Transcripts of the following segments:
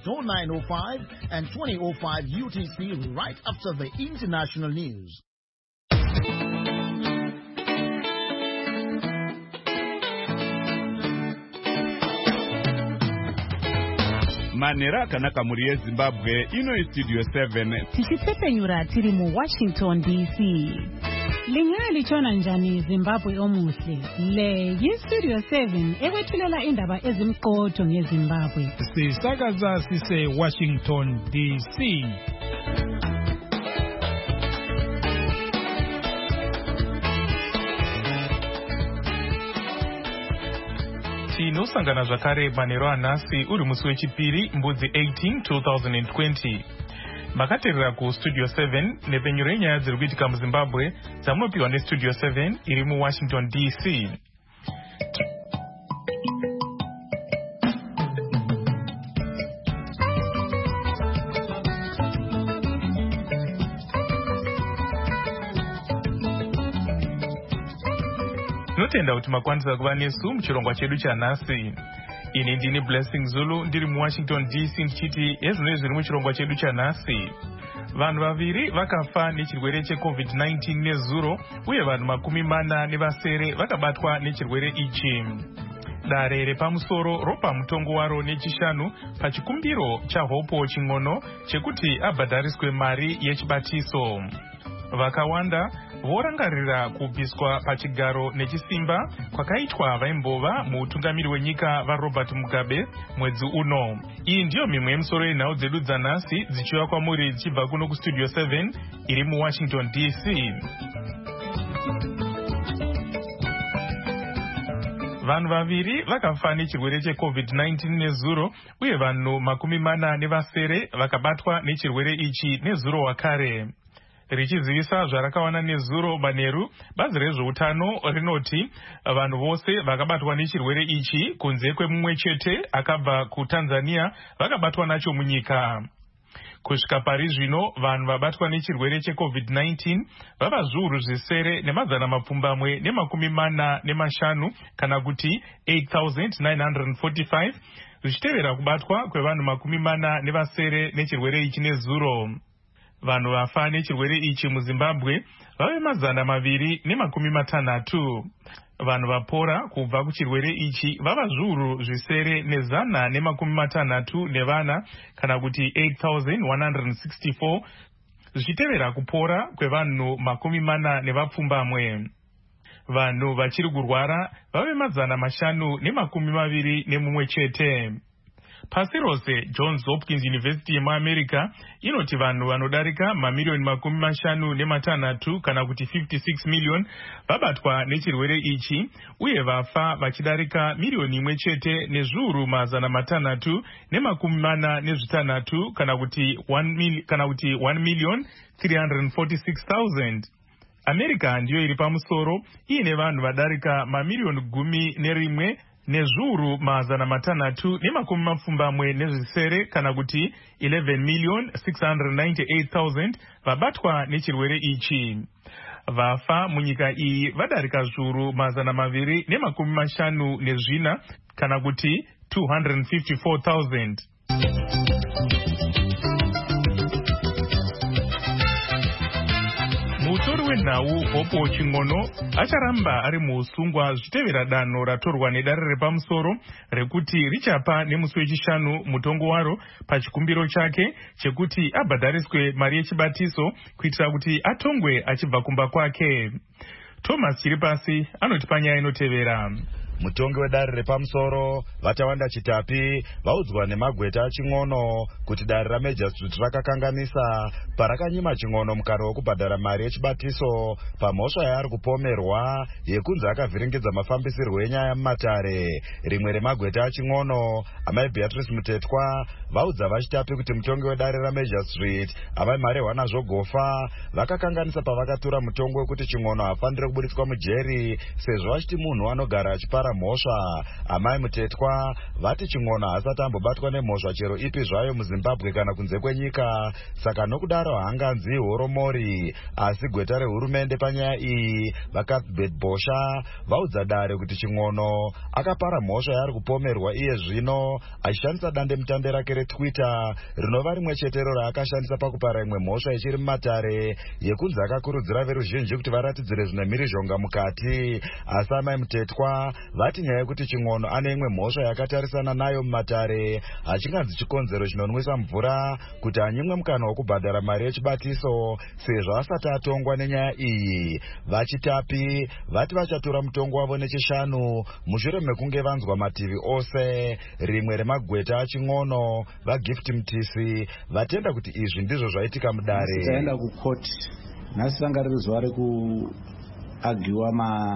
0905 and 2005 UTC right after the international news. Manera kanaka muri Zimbabwe ino studio 7 tichitsepenyura tiri mu Washington DC. Lingali chona njani Zimbabwe omuhle. Le Studio 7 ekwethulela indaba ezimqotho ngeZimbabwe. Sisakaza sise Washington DC. Tinosangana zvakare manheru anhasi uri musi wechipiri mbudzi 18 2020. Makateerera kustudio 7 nepenyuro yenyaya dziri kuitika muZimbabwe dzamunopiwa nestudio 7 iri muWashington DC. Tinotenda kuti makwanisa kuva nesu muchirongwa chedu chanhasi. Ini ndini Blessing Zulu ndiri muWashington DC ndichiti ezvino zviri muchirongwa chedu chanhasi. Vanhu vaviri vakafa nechirwere cheCovid-19 nezuro uye vanhu 40 vakabatwa nechirwere ichi. Dare repamusoro ropa mutongo waro nechishanu pachikumbiro chaHopo Ching'ono chekuti abhadhariswe mari yechibatiso. Vakawanda vorangarira kubviswa pachigaro nechisimba kwakaitwa vaimbova mutungamiri wenyika vaRobert Mugabe mwedzi uno. Iyi ndiyo mimwe yemisoro yenhau dzedu dzanhasi dzichiuya kwamuri dzichibva kuno kustudio 7 iri muWashington DC. Vanhu vaviri vakafa nechirwere cheCovid-19 nezuro uye vanhu 40 vakabatwa nechirwere ichi nezuro wakare. Richizivisa zvarakawana nezuro manheru, bazi rezveutano rinoti vanhu vose vakabatwa nechirwere ichi kunze kwemumwe chete akabva kuTanzania vakabatwa nacho munyika. Kusvika pari zvino vanhu vabatwa nechirwere cheCovid-19 vava zviuru zvisere nemazana mapfumbamwe ne45 kana kuti 8,945 zvichitevera kubatwa kwevanhu 40 nechirwere ichi nezuro. Vanhu vafa nechirwere ichi muZimbabwe vave 260. Vanhu vapora kubva kuchirwere ichi vava zviuru zvisere ne160 kana kuti 8,164 zvichitevera kupora kwevanhu 40 vanhu vachiri kurwara vave 521 chete. Pasi rose Johns Hopkins University yemuAmerica inoti vanhu vanodarika mamiliyoni 56 kana kuti 56 million vabatwa nechirwere ichi uye vafa vachidarika miliyoni 1 chete nezviuru 346 kana kuti 1,346,000. America ndiyo iri pamusoro iine vanhu vadarika mamiliyoni 11 nezviuru 640 kana kuti 11,698,000 vabatwa nechirwere ichi. Vafa munyika iyi vadarika zviuru 254 kana kuti 254,000. Mutori wenhau Hopo Ching'ono acharamba ari muusungwa zvichitevera danho ratorwa nedare repamusoro rekuti richapa nemusi wechishanu mutongo waro pachikumbiro chake chekuti abhadhariswe mari yechibatiso kuitira kuti atongwe achibva kumba kwake. Thomas Chiripasi anoti panyaya inotevera. Mutongi wedare repamusoro Vatawanda Chitapi vaudzwa nemagweta aChing'ono kuti dare raMajor Street rakakanganisa parakanyima Ching'ono mukaro wekubhadhara mari yechibatiso pamhosva yaari kupomerwa yekunzi akavhiringidza mafambisirwo enyaya mumatare. Rimwe remagweta aChing'ono amai Beatrice Mutetwa vaudza vaChitapi kuti mutongi wedare raMajor Street amai Marehwana Zvogofa vakakanganisa pavakatura mutongo wekuti Ching'ono hafanire kubudiswa mujeri sezvo achiti munhu anogara achipara vakapara mhosva. Amai Mutetwa vati Ching'ono haasati ambobatwa nemhosva chero ipi zvayo muZimbabwe kana kunze kwenyika, saka nokudaro haanganzi horomori. Asi gweta rehurumende panyaya iyi vaCuthbert Bosha vaudza Dare kuti Ching'ono akapara mhosva yaari kupomerwa iye zvino achishandisa dandemutande rake reTwitter rinova rimwe chetero raakashandisa pakupara imwe mhosva ichiri mumatare yekunzi akakurudzira veruzhinji kuti varatidzire zvine mhirizhonga mukati. Asi amai Mutetwa vati nyaya yekuti Ching'ono ane imwe mhosva yakatarisana nayo mumatare hachinganzi chikonzero chinonwisa mvura kuti anyimwe mukana wokubhadhara mari yechibatiso sezvo asati atongwa nenyaya iyi. Vachitapi vati vachatora mutongo wavo nechishanu mushure mekunge vanzwa mativi ose. Rimwe remagweta aChing'ono vaGift Mtisi vatenda kuti izvi ndizvo zvaitika mudare. Taenda kukoti nhasi ranga riri zuva rekuagiwa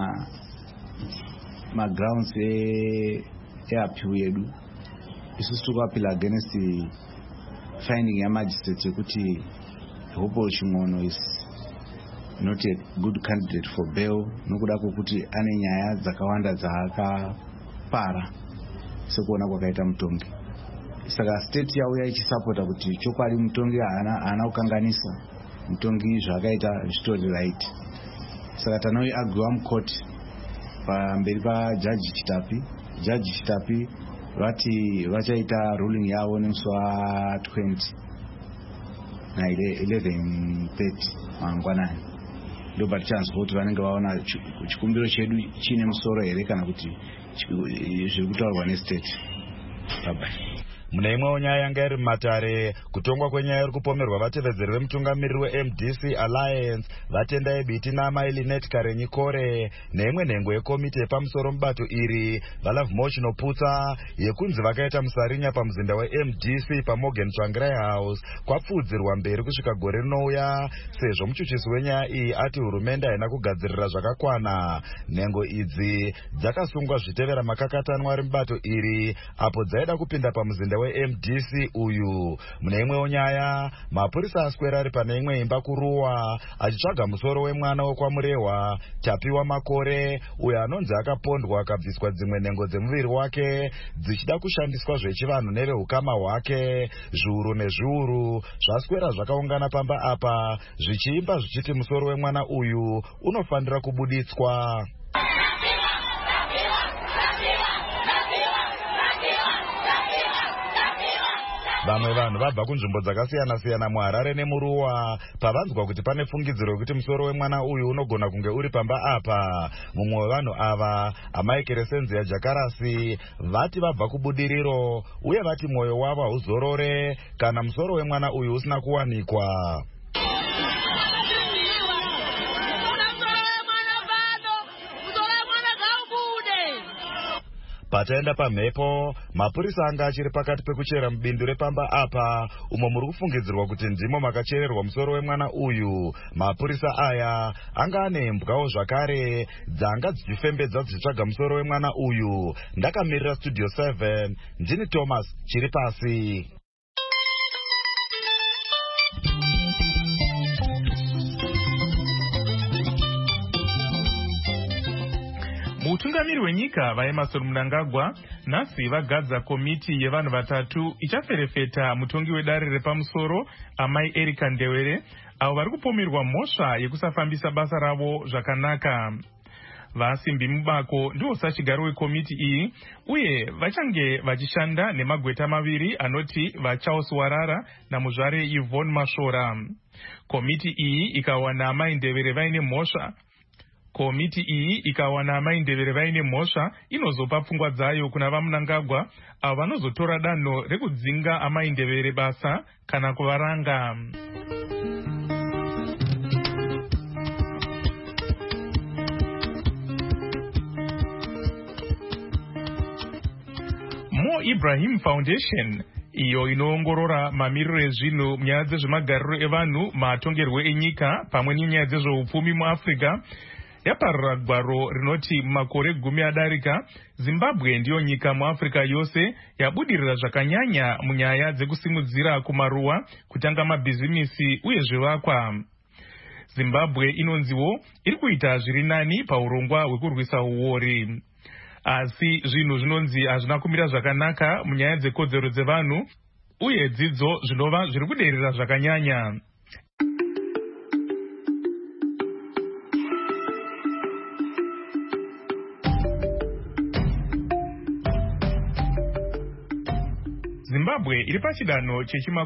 magrounds eappeal yedu. Isusu tukapila against finding yamagistrate yekuti Hope Ching'ono is not a good candidate for bail nokuda kwokuti ane nyaya dzakawanda dzaakapara sekuona kwakaita mutongi. Saka state yauya ichisapota kuti chokwadi mutongi haana kukanganisa mutongi zvakaita zvitori right. Saka tanoiagwiwa mukoti pamberi pajaji Chitapi. Jaji Chitapi vati vachaita ruling yavo nemusi wa20 na 11:30 mangwanani. Ndo patichanzwa kuti vanenge vaona chikumbiro chedu chine musoro here kana kuti zviri kutaurwa nestate. Bye. Mune imwewo nyaya yanga iri mumatare, kutongwa kwenyaya iri kupomerwa vatevedzeri vemutungamiriri weMDC Alliance vatenda ebiti naamai Linet Karenyi Kore neimwe nhengo yekomiti yepamusoro mubato iri vaLove Motion Putsa yekunzi vakaita musarinya pamuzinda weMDC paMorgan Tsvangirai House kwapfuudzirwa mberi kusvika gore rinouya sezvo muchuchisi wenyaya iyi ati hurumende haina kugadzirira zvakakwana. Nhengo idzi dzakasungwa zvitevera makakatanwa ari mubato iri apo dzaida kupinda pamuzinda weMDC uyu. Mune imwewo nyaya, mapurisa aswera ari pane imwe imba kuruwa achitsvaga musoro wemwana wokwamurehwa Tapiwa Makore uyo anonzi akapondwa akabviswa dzimwe nhengo dzemuviri wake dzichida kushandiswa zvechivanhu nevehukama hwake. Zviuru nezviuru zvaswera zvakaungana pamba apa zvichiimba zvichiti musoro wemwana uyu unofanira kubuditswa. Vamwe vanhu vabva kunzvimbo dzakasiyana-siyana muHarare nemuRuwa pavanzwa kuti pane fungidziro yekuti musoro wemwana uyu unogona kunge uri pamba apa. Mumwe wevanhu ava, amai Keresenzia Jakarasi, vati vabva kubudiriro uye vati mwoyo wavo hauzorore kana musoro wemwana uyu usina kuwanikwa. Pataenda pamhepo, mapurisa anga achiri pakati pekuchera mubindu repamba apa umo muri kufungidzirwa kuti ndimo makachererwa musoro wemwana uyu. Mapurisa aya anga ane imbwawo zvakare dzanga dzichifembedza dzichitsvaga musoro wemwana uyu. Ndakamirira Studio 7, ndini Thomas Chiripasi. Mutungamiri wenyika vaEmmerson Mnangagwa nhasi vagadza komiti yevanhu vatatu ichaferefeta mutongi wedare repamusoro amai Erika Ndewere avo vari kupomerwa mhosva yekusafambisa basa ravo zvakanaka. Vasimbi Mubako ndiwo sachigaro wekomiti iyi uye vachange vachishanda nemagweta maviri anoti vaCharles Warara namuzvare Yvonne Mashora. Komiti iyi ikawana amai Ndewere vaine mhosva. Komiti iyi ikawana amai Ndewere vaine mhosva inozopa pfungwa dzayo kuna vaMnangagwa avo vanozotora danho rekudzinga amai Ndewere basa kana kuvaranga. Mo Ibrahim Foundation iyo inoongorora mamiriro ezvinhu munyaya dzezvemagariro evanhu, matongerwo enyika pamwe nenyaya dzezveupfumi muAfrica yaparura gwaro rinoti makore 10 adarika Zimbabwe ndiyo nyika muAfrica yose yabudirira zvakanyanya munyaya dzekusimudzira kumaruwa, kutanga mabhizimisi uye zvivakwa. Zimbabwe inonziwo iri kuita zviri nani paurongwa hwekurwisa uori. asi zvinhu zvinonzi hazvina kumira zvakanaka munyaya dzekodzero dzevanhu uye dzidzo zvinova zviri kuderera zvakanyanya. Zimbabwe iri pachidanho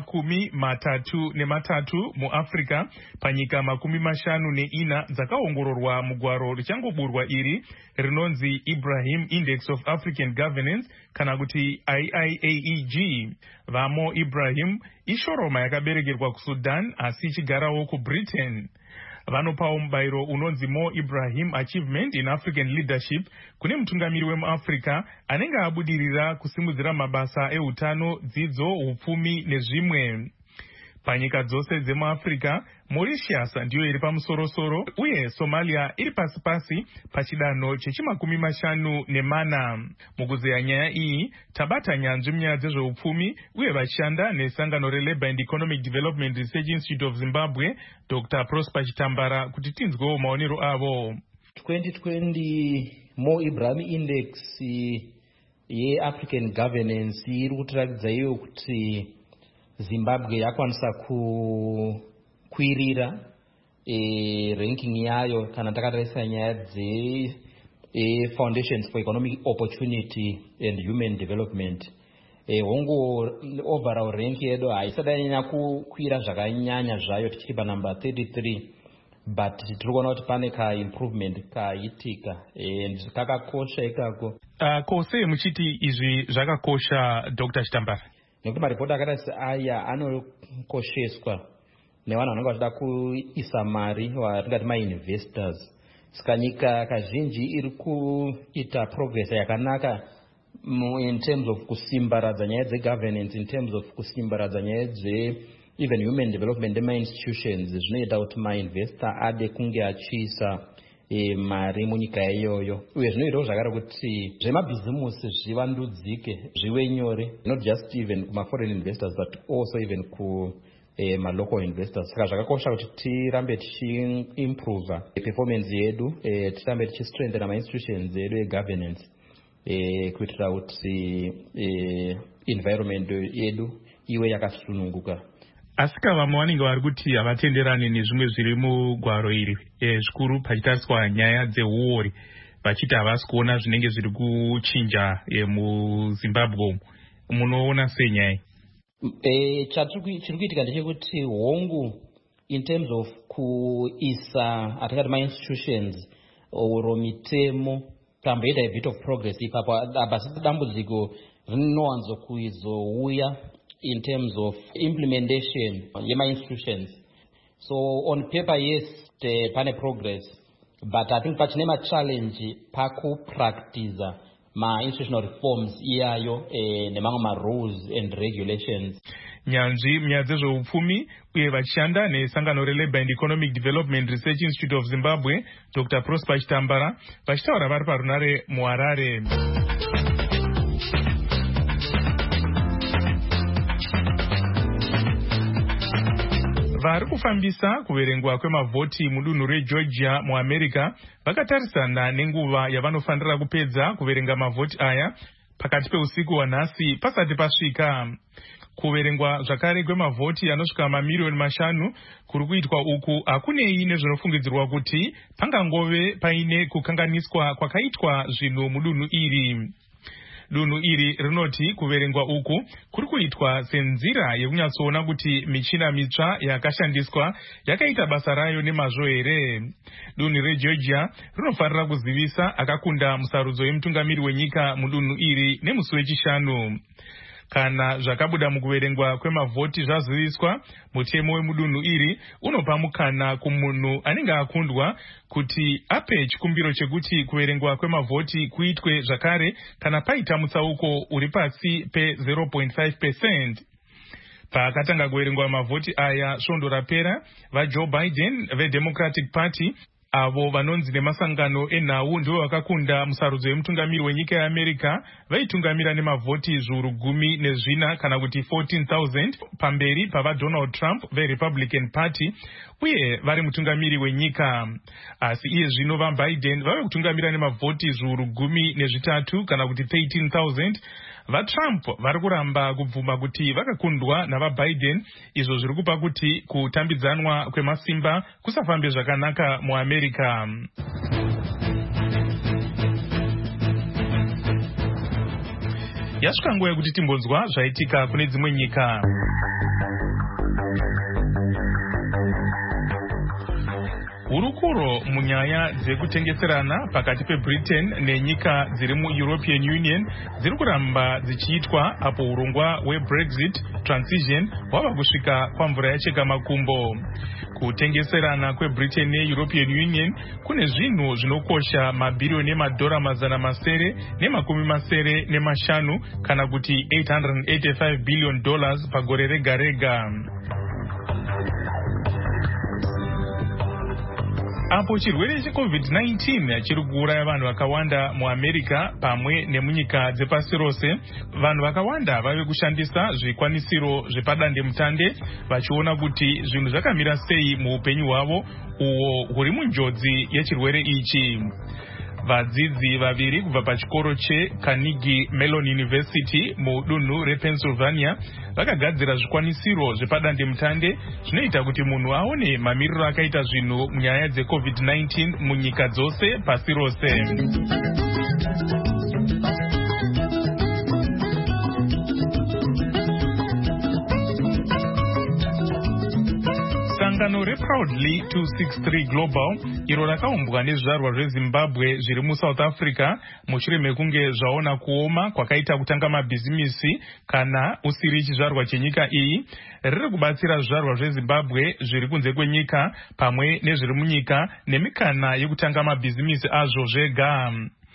chechi33 muAfrica panyika 54 dzakaongororwa mugwaro richangoburwa iri rinonzi Ibrahim Index of African Governance kana kuti IIAEG. Vamo Ibrahim ishoroma yakaberekerwa kuSudan asi ichigarawo kuBritain. Vanopawo mubayiro unonzi Mo Ibrahim Achievement in African Leadership kune mutungamiri wemuAfrica anenge abudirira kusimudzira mabasa eutano, dzidzo, upfumi nezvimwe. Panyika dzose dzemuAfrica, Mauritius ndiyo iri pamusoro-soro uye Somalia iri pasi-pasi pachidanho chechi54. Mukuzeya nyaya iyi, tabata nyanzvi munyaya dzezveupfumi uye vachishanda nesangano reLabour and Economic Development Research Institute of Zimbabwe, Dr. Prosper Chitambara, kuti tinzwewo maonero avo. 2020 Mo Ibrahim Index ye-African Governance iri kutiratidza iyo kuti Zimbabwe yakwanisa kukwirira ranking yayo kana takatarisa nyaya dze Foundations for Economic Opportunity and Human Development. Hongo overall rank yedu haisati yanyanya kukwira zvakanyanya zvayo tichiri panumber 33, but tiri kuona kuti pane ka-improvement kaitika and kakakosha ikako. Kose muchiti izvi zvakakosha, Dr. Chitambara? Nekuti maripoti akaita seaya anokosheswa nevanhu vanenge vachida kuisa mari vatingati ma-investors. Saka nyika kazhinji iri kuita progress yakanaka in terms of kusimbaradza nyaya dze-governance, in terms of kusimbaradza nyaya even human development ema-institutions zvinoita kuti ma-investor ade kunge achiisa mari munyika iyoyo. Uye zvinoitawo zvakare kuti zvemabhizimusi zvivandudzike zvive nyore, not just even kuma-foreign investors but also even ma-local investors. Saka zvakakosha kuti tirambe tichi-improve performance yedu, tirambe tichi-strengthen ma-institutions yedu e-governance kuitira kuti environment yedu iwe yakasununguka. Asika vamwe vanenge vari kuti havatenderani nezvimwe zviri mugwaro iri, zvikuru pachitariswa nyaya dzeuori, vachiti havasi kuona zvinenge zviri kuchinja muZimbabwe. Munoona sei nyaya? Chiri kuitika ndechekuti hongu in terms of kuisa atingati ma-institutions oro mitemo tamboita a bit of progress ipapo, basi dambudziko rinowanzo kuizouya in terms of implementation yema-institutions. So on paper, yes, pane progress, but I think pachine ma-challenge pakupractice ma-institutional reforms iyayo nemamwe ma-rules and regulations. Nyanzvi munyaya dzezveupfumi uye vachishanda nesangano reLabour and Economic Development Research Institute of Zimbabwe, Dr. Prosper Chitambara, vachitaura vari parunare muHarare. Vari kufambisa kuverengwa kwemavhoti mudunhu reGeorgia muAmerica vakatarisana nenguva yavanofanira kupedza kuverenga mavhoti aya pakati peusiku hwanhasi pasati pasvika. Kuverengwa zvakare kwemavhoti anosvika mamiliyoni 5 kuri kuitwa uku hakunei nezvinofungidzirwa kuti pangangove paine kukanganiswa kwakaitwa zvinhu mudunhu iri. Dunhu iri rinoti kuverengwa uku kuri kuitwa senzira yekunyatsoona kuti michina mitsva yakashandiswa yakaita basa rayo nemazvo here. Dunhu reGeorgia rinofanira kuzivisa akakunda musarudzo yemutungamiri wenyika mudunhu iri nemusi wechishanu. Kana zvakabuda mukuverengwa kwemavhoti zvaziviswa, mutemo wemudunhu iri unopa mukana kumunhu anenge akundwa kuti ape chikumbiro chekuti kuverengwa kwemavhoti kuitwe zvakare kana paita mutsauko uri pasi pe 0.5%. Pakatanga kuverengwa mavhoti aya svondo rapera, vaJoe Biden veDemocratic Party avo vanonzi nemasangano enhau ndivo vakakunda musarudzo yemutungamiri wenyika yeAmerica vaitungamira nemavhoti zviuru 14 kana kuti 14,000 pamberi pavaDonald Trump veRepublican Party uye vari mutungamiri wenyika. Asi iye zvino vaBiden vave kutungamira nemavhoti zviuru 13 kana kuti 13,000. VaTrump vari kuramba kubvuma kuti vakakundwa navaBiden, izvo zviri kupa kuti kutambidzanwa kwemasimba kusafambe zvakanaka muAmerica. Yasvika nguva yekuti timbonzwa zvaitika kune dzimwe nyika. Hurukuro munyaya dzekutengeserana pakati peBritain nenyika dziri muEuropean Union dziri kuramba dzichiitwa apo urongwa hweBrexit transition hwava kusvika pamvura yacheka makumbo. Kutengeserana kweBritain neEuropean Union kune zvinhu zvinokosha mabhiriyoni emadhora $505 kana kuti $885 billion pagore rega rega. Apo chirwere cheCovid-19 chiri kuuraya vanhu vakawanda muAmerica pamwe nemunyika dzepasi rose, vanhu vakawanda vave kushandisa zvikwanisiro zvepadandemutande vachiona kuti zvinhu zvakamira sei muupenyu hwavo uwo huri munjodzi yechirwere ichi. Vadzidzi vaviri kubva pachikoro cheCarnegie Mellon University mudunhu rePennsylvania vakagadzira zvikwanisiro zvepadandemutande zvinoita kuti munhu aone mamiriro akaita zvinhu munyaya dzeCovid-19 munyika dzose pasi rose. Sangano reProudly 263 Global iro rakaumbwa nezvizvarwa zveZimbabwe zviri muSouth Africa mushure mekunge zvaona kuoma kwakaita kutanga mabhizimisi kana usiri chizvarwa chenyika iyi, riri kubatsira zvizvarwa zveZimbabwe zviri kunze kwenyika pamwe nezviri munyika nemikana yekutanga mabhizimisi azvo zvega.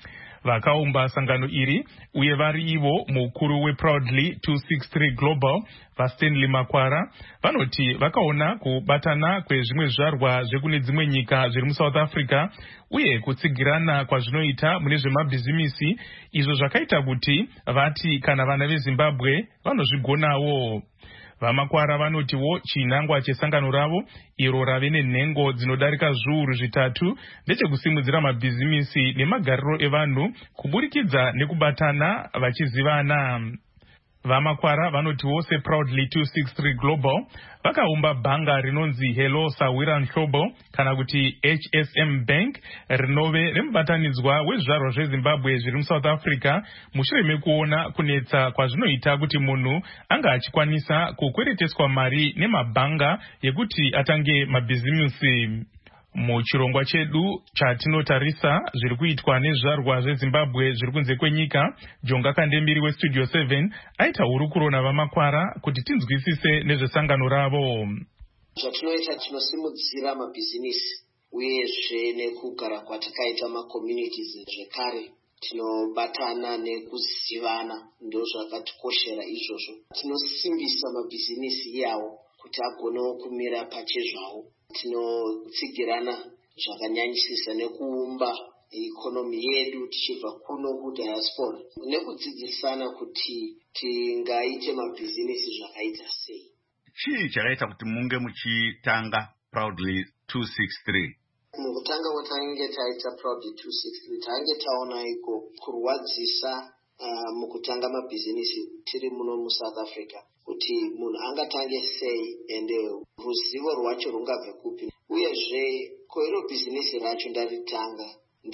Vakaumba sangano iri uye vari ivo mukuru weProudly 263 Global vaStanley Makwara vanoti vakaona kubatana kwezvimwe zvizvarwa zvekune dzimwe nyika zviri muSouth Africa uye kutsigirana kwazvinoita mune zvemabhizimisi izvo zvakaita kuti vati kana vana veZimbabwe vanozvigonawo. Vamakwara vanotiwo chinangwa chesangano ravo iro rave nenhengo dzinodarika zviuru 3 ndechekusimudzira mabhizimisi nemagariro evanhu kuburikidza nekubatana vachizivana. Vamakwara vanotiwo seProudly 263 Global vakaumba bhanga rinonzi Hello Sawira Nhlobo kana kuti HSM Bank rinove remubatanidzwa wezvizvarwa zveZimbabwe zviri muSouth Africa mushure mekuona kunetsa kwazvinoita kuti munhu anga achikwanisa kukwereteswa mari nemabhanga yekuti atange mabhizimisi. Muchirongwa chedu chatinotarisa zviri kuitwa nezvizvarwa zveZimbabwe zviri kunze kwenyika, Jonga Kandembiri weStudio 7 aita hurukuro navamakwara kuti tinzwisise nezvesangano ravo. Zvatinoita tinosimudzira mabhizinisi uyezve nekugara kwatakaita macommunities zvekare tinobatana nekuzivana ndozvakatikoshera izvozvo. Tinosimbisa mabhizinisi iyawo kuti agonewo kumira pachezvawo. Tinotsigirana zvakanyanyisisa nekuumba ikonomi yedu tichibva kuno kudiaspora nekudzidzisana kuti tingaite mabhizinisi zvakaita sei. Chii chakaita kuti munge muchitanga Proudly 263? Mukutanga kwatange taita Proudly 263 tange taona iko kurwadzisa mukutanga mabhizinisi tiri muno muSouth Africa kuti munhu angatange sei ende ruzivo rwacho rungabve kupi, uyezve koiro bhizinisi racho ndaritanga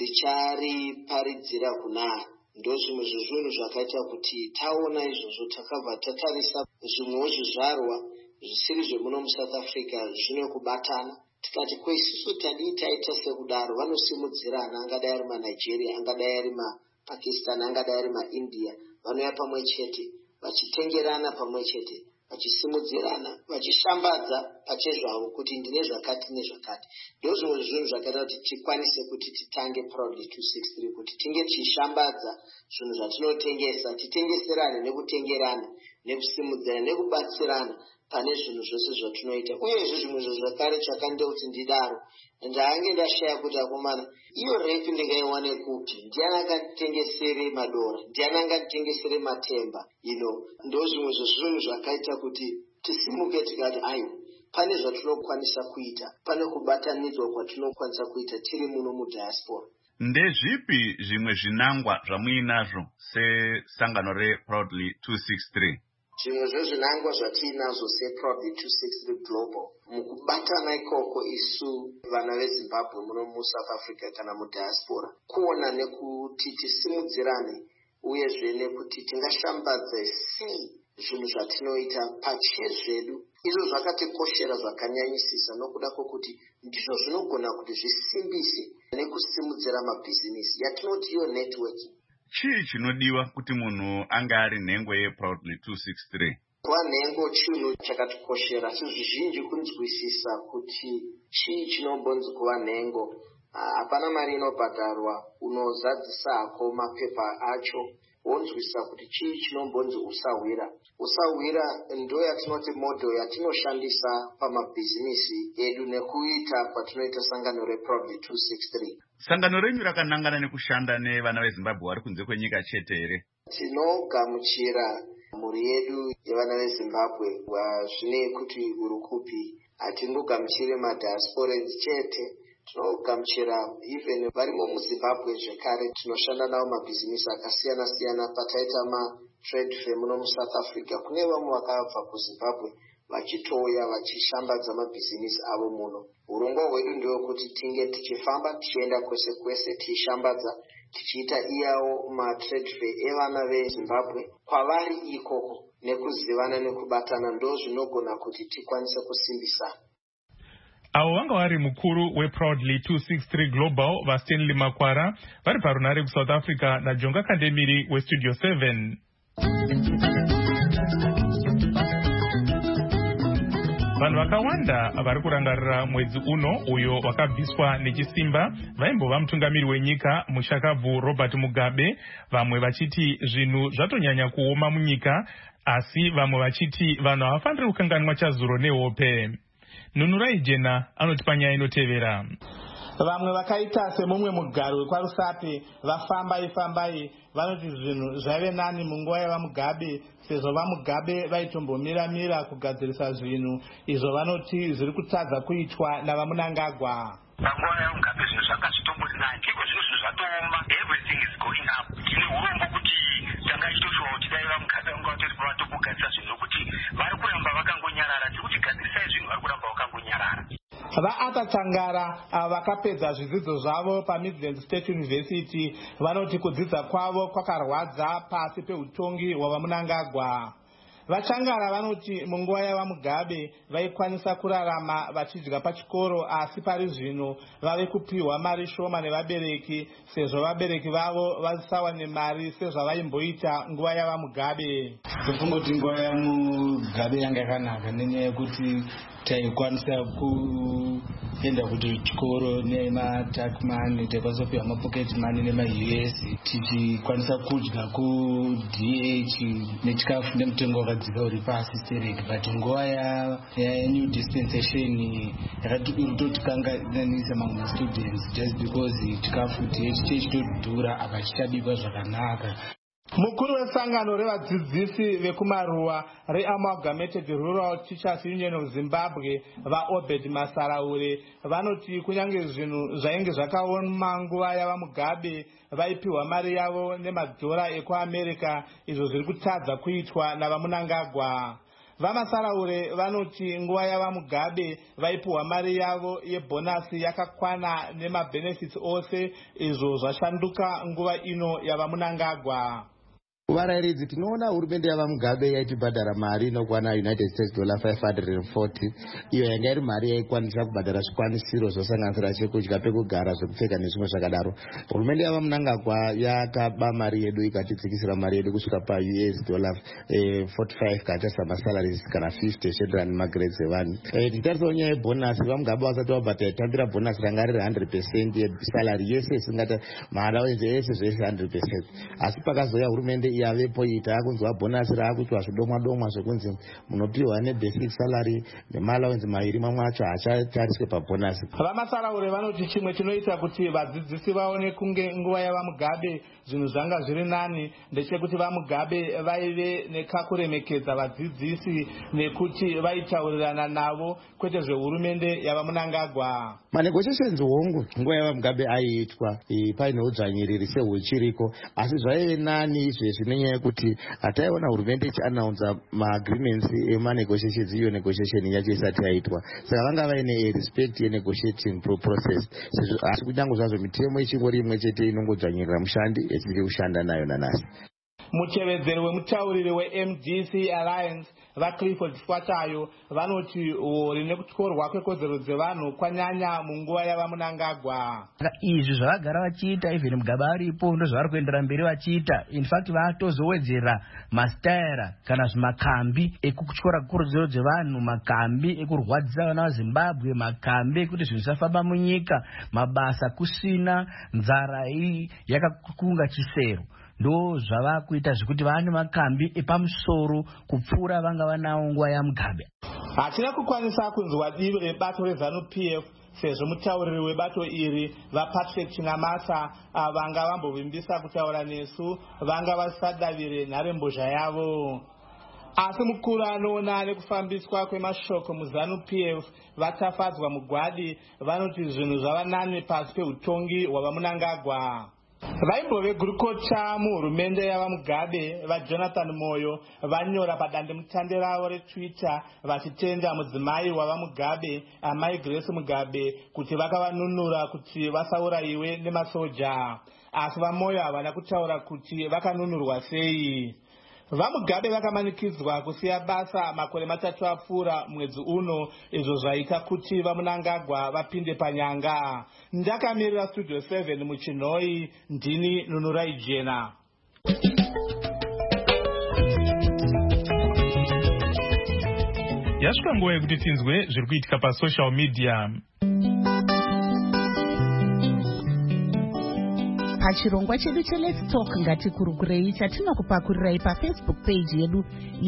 ndichariparidzira kunani. Ndozvimwe zvezvinhu zvakaita kuti taona izvozvo takabva tatarisa zvimwewo zvizvarwa zvisiri zvemuno muSouth Africa zvine kubatana tikati kwaisusu tadii taita sekudaro vanosimudzirana, angadai ari maNigeria, angadai ari maPakistan, angadai ari maIndia, vanouya pamwe chete vachitengerana pamwe chete vachisimudzirana vachishambadza pachezvavo kuti ndine zvakati nezvakati. Ndozvimwe zvinhu zvakaita kuti tikwanise kuti titange Proudly 263 kuti tinge tichishambadza zvinhu zvatinotengesa, titengeserane nekutengerana nekusimudzira nekubatsirana pane zvinhu zvose zvatinoita. Uyezve zvimwe zvakare chakandeuti ndidaro ndange ndashaya kuti akomana iyo repi ndingaiwane kupi, ndiani akanditengesere madora, ndiani akanditengesere matemba. Ndo zvimwe zvezvinhu zvakaita kuti tisimuke tikati ayo pane zvatinokwanisa kuita, pane kubatanidzwa kwatinokwanisa kuita tiri muno mudiaspora. Ndezvipi zvimwe zvinangwa zvamuinazvo sesangano reProudly 263? Zvimwe zvezvinangwa zvatiinazvo seProudly 263 Global mukubatana ikoko isu vana veZimbabwe muno muSouth Africa kana mudiaspora, kuona nekuti tisimudzirane uyezve nekuti tingashambadze sei zvinhu zvatinoita pachezvedu. Izvo zvakatikoshera zvakanyanyisisa nokuda kwokuti ndizvo zvinogona kuti zvisimbise nekusimudzira mabhizinisi yatinoti iyo networking. Chii chinodiwa kuti munhu anga ari nhengo yeProudly 263? Kuva nhengo chinhu chakatikoshera zvizhinji kunzwisisa kuti chii chinombonzi kuva nhengo. Hapana mari inobhadharwa, unozadzisa hako mapepa acho wonzwisisa kuti chii chinombonzi usawira ndo yatinoti model yatinoshandisa pamabhizinisi edu nekuita kwatinoita sangano reProudly 263. Sangano renyu rakanangana nekushanda nevana veZimbabwe vari kunze kwenyika chete here? Tinogamuchira mhuri yedu yevana veZimbabwe zvine kuti uri kupi. Hatingogamuchire madiasporans chete, tinogamuchira even varimo muZimbabwe zvekare. Tinoshanda navo mabhizinisi akasiyana siyana. Pataita matrade fair muno muSouth Africa kune vamwe vakabva kuZimbabwe vachitoya vachishambadza mabhizinisi avo muno. Urongwa hwedu ndewekuti tinge tichifamba tichienda kwese kwese tichishambadza tichiita iyawo matrade fair evana veZimbabwe kwavari ikoko, nekuzivana nekubatana ndo zvinogona kuti tikwanise kusimbisana. Avo vanga vari mukuru weProudly 263 Global vaStanley Makwara vari parunare kuSouth Africa naJonga Kandemiri weStudio 7. Vanhu vakawanda vari kurangarira mwedzi uno uyo wakabviswa nechisimba vaimbova mutungamiri wenyika mushakabvu Robert Mugabe, vamwe vachiti zvinhu zvatonyanya kuoma munyika, asi vamwe vachiti vanhu havafaniri kukanganwa chazuro nehope. Nunurai Jena anoti panyaya inotevera. Vamwe vakaita semumwe mugari wekwaRusape vafambai vanoti zvinhu zvaive nani munguva yavaMugabe, sezvo vaMugabe vaitombomira kugadzirisa zvinhu izvo vanoti zviri kutadza kuitwa navaMunangagwa. Panguva yaMugabe zvinhu zvanga zvitombori nani, iko zvinhu zvatooma, everything is going up. Tine urombo kuti tanga chitoshuwa kuti dai vaMugabe vanga vatombogadziriswa zvinhu nokuti vari kuramba vakangonyarara, tiri kuti gadzirisai zvinhu vari kuramba vakangonyarara. VaArthur Changara vakapedza zvidzidzo zvavo paMidland State University vanoti kudzidza kwavo kwakarwadza pasi peutongi hwavaMunangagwa. VaChangara vanoti munguva yavaMugabe vaikwanisa kurarama vachidya pachikoro, asi pari zvino vave kupiwa mari shoma nevabereki sezvo vabereki vavo vasawane mari sezvavaimboita nguva yavaMugabe. Tofungoti nguva yaMugabe yanga yakanaka nenyaya yekuti taikwanisa kuenda kuti chikoro nematak money, taikwanisa mapocket money nemaUS, tichikwanisa kudya kuDH nechikafu nemutengo wakadzika uri pasi stereki. But nguva yaNew Dispensation yakatotikanganisa mamwe students just because chikafu DH chechitodhura apa chichabikwa zvakanaka. Mukuru wesangano revadzidzisi vekumaruwa reAmalgamated Rural Teachers Union of Zimbabwe vaObed Masaraure vanoti kunyange zvinhu zvainge zvakaoma nguva yavaMugabe vaipiwa mari yavo nemadhora ekuAmerica, izvo zviri kutadza kuitwa navaMunangagwa. VaMasaraure vanoti nguva yavaMugabe vaipiwa mari yavo yebhonasi yakakwana nemabenefits ose, izvo zvashanduka nguva ino yavaMunangagwa. Varairidzi, tinoona hurumende yavaMugabe yaitibhadhara mari inokwana United States $540, iyo yanga iri mari yaikwanisa kubhadhara zvikwanisiro zvosanganisira chekudya, pekugara, zvekupfeka nezvimwe zvakadaro. Hurumende yavaMunangagwa yakaba mari yedu ikatidzikisira mari yedu kusvika $45 katarisa masalaries kana 50 zvienderana nemagrades evanhu. Tichitarisao nyaya yebhonasi, vaMugabe vasati vabva tambira bhonasi ranga riri 100% yesalary yese, isingata maallowance ese zvese 100%, asi pakazoya hurumende yavepo iyi taakunzwa bhonasi raakuitwa zvidomwa zvekunzi munopiwa nebasic salary nemaalawunzi mairi mamwe acho haachatariswe pabhonasi. Vamasaraure vanoti chimwe chinoita kuti vadzidzisi vaone kunge nguva yavamugabe zvinhu zvanga zviri nani ndechekuti vamugabe vaive nekakuremekedza vadzidzisi nekuti vaitaurirana navo kwete zvehurumende yavamunangagwa. Manegotiations hongu nguva yavamugabe aiitwa paine udzvanyiriri sehwechiriko, asi zvaive nani izvezvi nenyaya yekuti hataiona hurumende ichianaunza maagreements emanegotiations, iyo negotiation yacho isati yaitwa, saka vanga vaine respect yenegotiating process. Asi kunyange zvazvo mitemo ichingori imwe chete inongodzvanyirira mushandi yechiri kushanda nayo nanhasi. Muchevedzeri wemutauriri weMDC Alliance vaClifford Swatayo vanoti hori nekutyorwa kwekodzero dzevanhu kwanyanya munguva yavamunangagwa. Izvi zvavagara vachiita even Mugabe aripo ndozvavari kuendera mberi vachiita. In fact vatozowedzera masitaira kana zvimakambi ekutyora kodzero dzevanhu, makambi ekurwadzisa vana vaZimbabwe, makambi ekuti zvinhu zvisafamba munyika, mabasa kusina, nzara iyi yakakunga chisero. Ndo zvava kuita zvikuti vane makambi epamusoro kupfuura vanga vanawo nguva yaMugabe. Hatina kukwanisa kunzwa divi rebato reZANU-PF sezvo mutauriri webato iri vaPatrick Chinamasa vanga vambovimbisa kutaura nesu vanga vasadavire nharembozha yavo. Asi mukuru anoona nekufambiswa kwemashoko muZANU-PF vatafadzwa mugwadi vanoti zvinhu zvava nani pasi peutongi hwavamunangagwa. Vaimbove gurukota muhurumende yavamugabe vaJonathan Moyo vanyora padandemutande ravo reTwitter vachitenda mudzimai wavamugabe amai Grace Mugabe kuti vakavanunura kuti vasaurayiwe nemasoja, asi vaMoyo havana kutaura kuti vakanunurwa sei. VaMugabe vakamanikidzwa kusiya basa makore 3 apfuura mwedzi uno, izvo zvaita kuti vamunangagwa vapinde panyanga. Ndakamirira Studio 7 muChinhoi, ndini Nunurai Jena. Yasvika nguva yekuti tinzwe zviri kuitika pasocial media. Pachirongwa chedu cheLet's Talk ngatikurukurei chatinokupakurirai paFacebook page yedu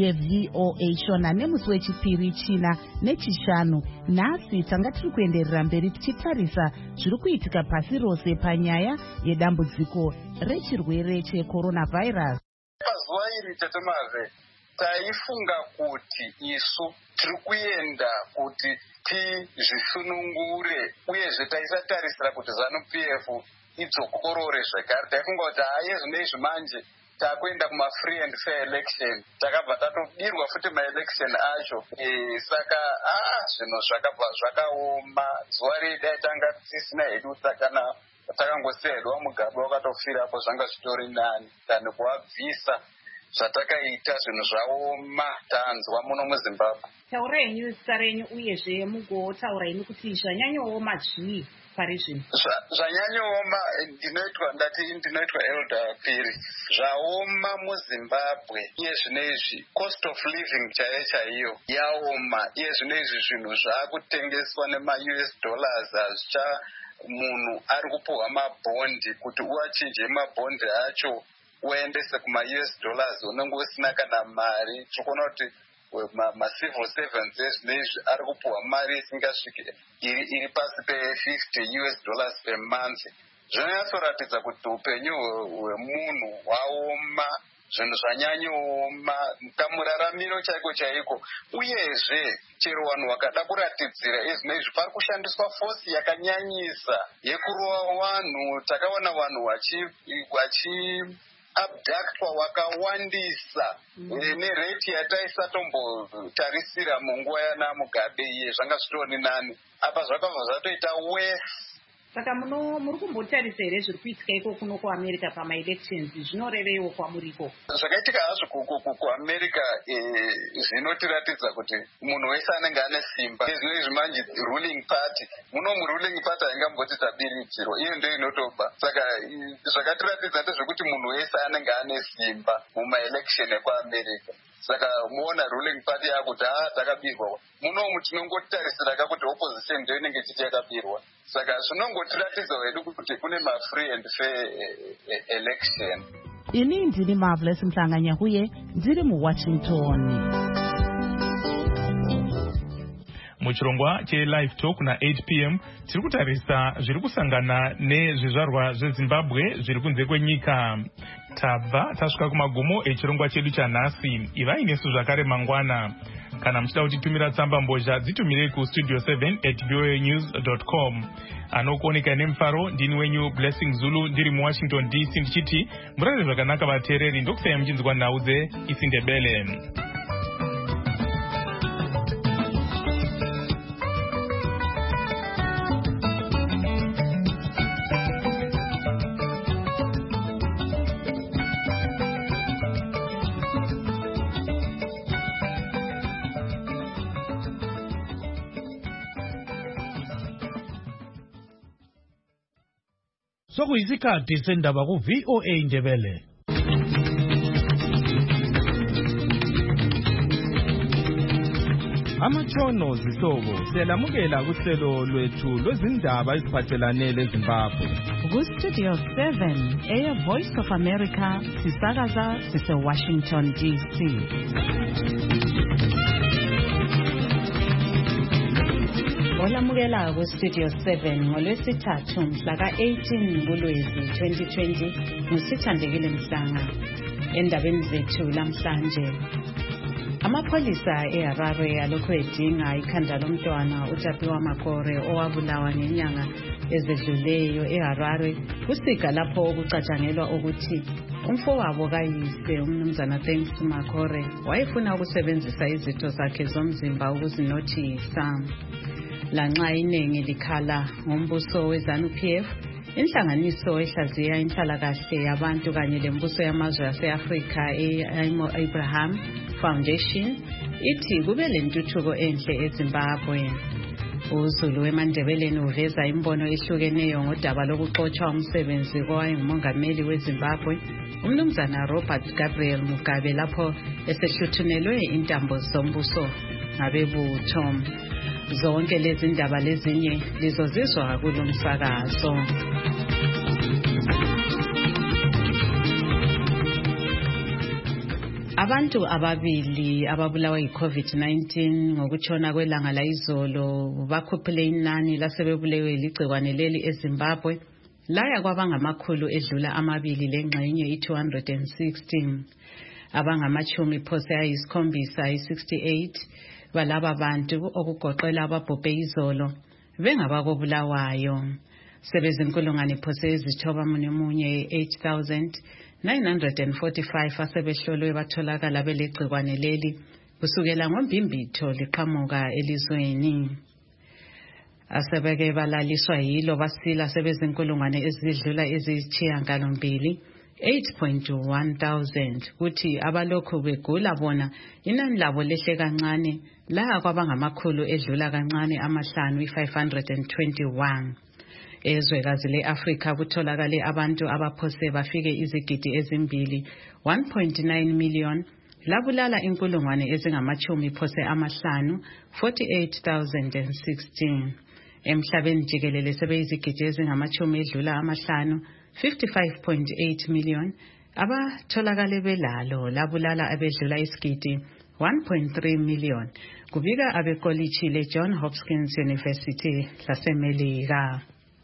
yeVOA Shona nemusi wechipiri, china nechishanu. Nhasi tanga tiri kuenderera mberi tichitarisa zviri kuitika pasi rose panyaya yedambudziko rechirwere cheCoronavirus. Pazuva iri tetemazve taifunga kuti isu tiri kuenda kuti tizvisunungure uyezve taisatarisira kuti ZANU-PF idzokorore zvekare. Taifunga kuti zvinezvi manje takuenda kuma-free and fair election, takabva tatobirwa futi ma-election acho. Saka zvinhu zvakabva zvakaoma. Zuva redai tanga tisina hedu kana takangosiya hedu vaMugabe wakatofirapo zvanga zvitori nani tani kuvabvisa zvatakaita zvinhu zvaoma tanzwa muno muZimbabwe. Taurai henyu zita renyu uyezve mugotaura henyu kuti zvanyanyooma zvii pari zvino. Zvanyanyooma ndinoitwa Elder Piri. Zvaoma muZimbabwe iye zvinezvi cost of living chaiyo yaoma. Iye zvinezvi zvinhu zvaakutengeswa nema-US dollars hazvicha munhu ari kupuhwa mabhondi kuti uachinje mabhondi acho uendese kuma-US dollars unenge usina kana mari. Tikuona kuti ma-civil servants ezvinezvi ari kupuhwa mari isingasviki iri pasi pe$50 US per month. Zvinonyatsoratidza kuti upenyu hwemunhu hwaoma, zvinhu zvanyanyooma, kamuraramiro chaiko. Uyezve chero vanhu vakada kuratidzira ezvinezvi pari kushandiswa force yakanyanyisa yekurova vanhu. Takaona vanhu vachi abductwa wakawandisa nerate yataisatombotarisira munguva yanaMugabe iye zvanga zvitori nani. Apa zvakabva zvatoita worse. Saka muri kumbotarisa here zviri kuitika iko kuno kuAmerica pama-elections zvinorevewo kwamuriko? Zvakaitika hazvo kuAmerica zvinotiratidza kuti munhu wese anenge ane simba. Zvinezvi manje ruling party, muno muruling party haingamboti tabiridziro, iyo ndio inotoba. Saka zvakatiratidza ndezvekuti munhu wese anenge ane simba muma-election ekuAmerica. Saka muona ruling party yakuti takabirwa. Munomu tinongotarisira kakuti opposition ndio inenge chiti yakabirwa. Saka zvinongotiratidza hedu kuti kune ma-free and fair election. ini ndini Marvelous Mhlanganya huye ndiri muWashington. Muchirongwa che-Live Talk na 8 p.m. tiri kutarisa zviri kusangana nezvizvarwa zveZimbabwe zviri kunze kwenyika. Tabva tasvika kumagumo echirongwa chedu chanhasi. Ivai nesu zvakare mangwana. Kana muchida kutitumira tsamba mbozha dzitumirei kustudio 7@voanews.com. Anokuoneka nemufaro ndini wenyu Blessing Zulu ndiri muWashington DC ndichiti murare zvakanaka vateereri ndokusaya muchinzwa nhau dzeIsindebele. Sokuyisikhathi sendaba ku-VOA Indebele. Amatshono zihlobo siyalamukela kuhlelo lwethu lwezindaba eziphathelane leZimbabwe. Ku-Studio 7 eyeVoice of America sisakaza sise-Washington DC. Olamukela ku-Studio 7 ngolwesithathu mhla ka-18 kuLwezi 2020 nguSithandekile Mhlanga. Endabeni zethu lamhlanje, amapholisa eHarare alokhu edinga ikhanda lomntwana uTapiwa Makore owabulawa ngenyanga ezedluleyo eHarare kusiga lapho okucatshangelwa ukuthi umfowabo kayise umnumzana Thanks Makore wayefuna ukusebenzisa izitho zakhe zomzimba ukuzinothisa. Lanxa iningi likhala ngombuso weZANU-PF, inhlanganiso ehlaziya inhlalakahle yabantu kanye lembuso yamazwe ase-Afrika e-Abraham Foundation ithi kube lentuthuko enhle eZimbabwe. UZulu weMandebeleni uveza imbono ehlukeneyo ngodaba lokuxotshwa umsebenzi kowayengumongameli weZimbabwe umnumzana Robert Gabriel Mugabe lapho esehluthunelwe intambo zombuso ngabebutho. Zonke lezi ndaba lezinye lizozizwa kulo msakazo. Abantu ababili ababulawa yi-COVID-19 ngokutshona kwelanga layizolo bakhuphule inani lasebebulewe ligcikwane leli eZimbabwe laya kwabangamakhulu edlula amabili lengxenye i-216. Abangamachumi phose ayisikhombisa i-68 balaba bantu okugoqela ababhubhe izolo bengabakobulawayo. Sebezinkulungwane phose ezithoba munye 8,945 asebehlolwe batholakala belegcikwane leli kusukela ngoMbimbitho liqhamuka elizweni. Asebeke balaliswa yilo basila sebezinkulungwane ezidlula eziyisithiyagalombili 8,100 kuthi abalokhu begula bona inani labo lehle kancane la kwabangamakhulu edlula kancane amahlanu 521. Ezwekazi le-Afrika kutholakale abantu abaphose bafike izigidi ezimbili 1.9 million labulala inkulungwane ezingamachumi phose amahlanu 48,016. Emhlabeni jikelele sebeyizigidi ezingamachumi edlula amahlanu 55.8 million abatholakale belalo labulala abedlula isigidi 1.3 million kubika abekolitshi le-John Hopkins University laseMelika.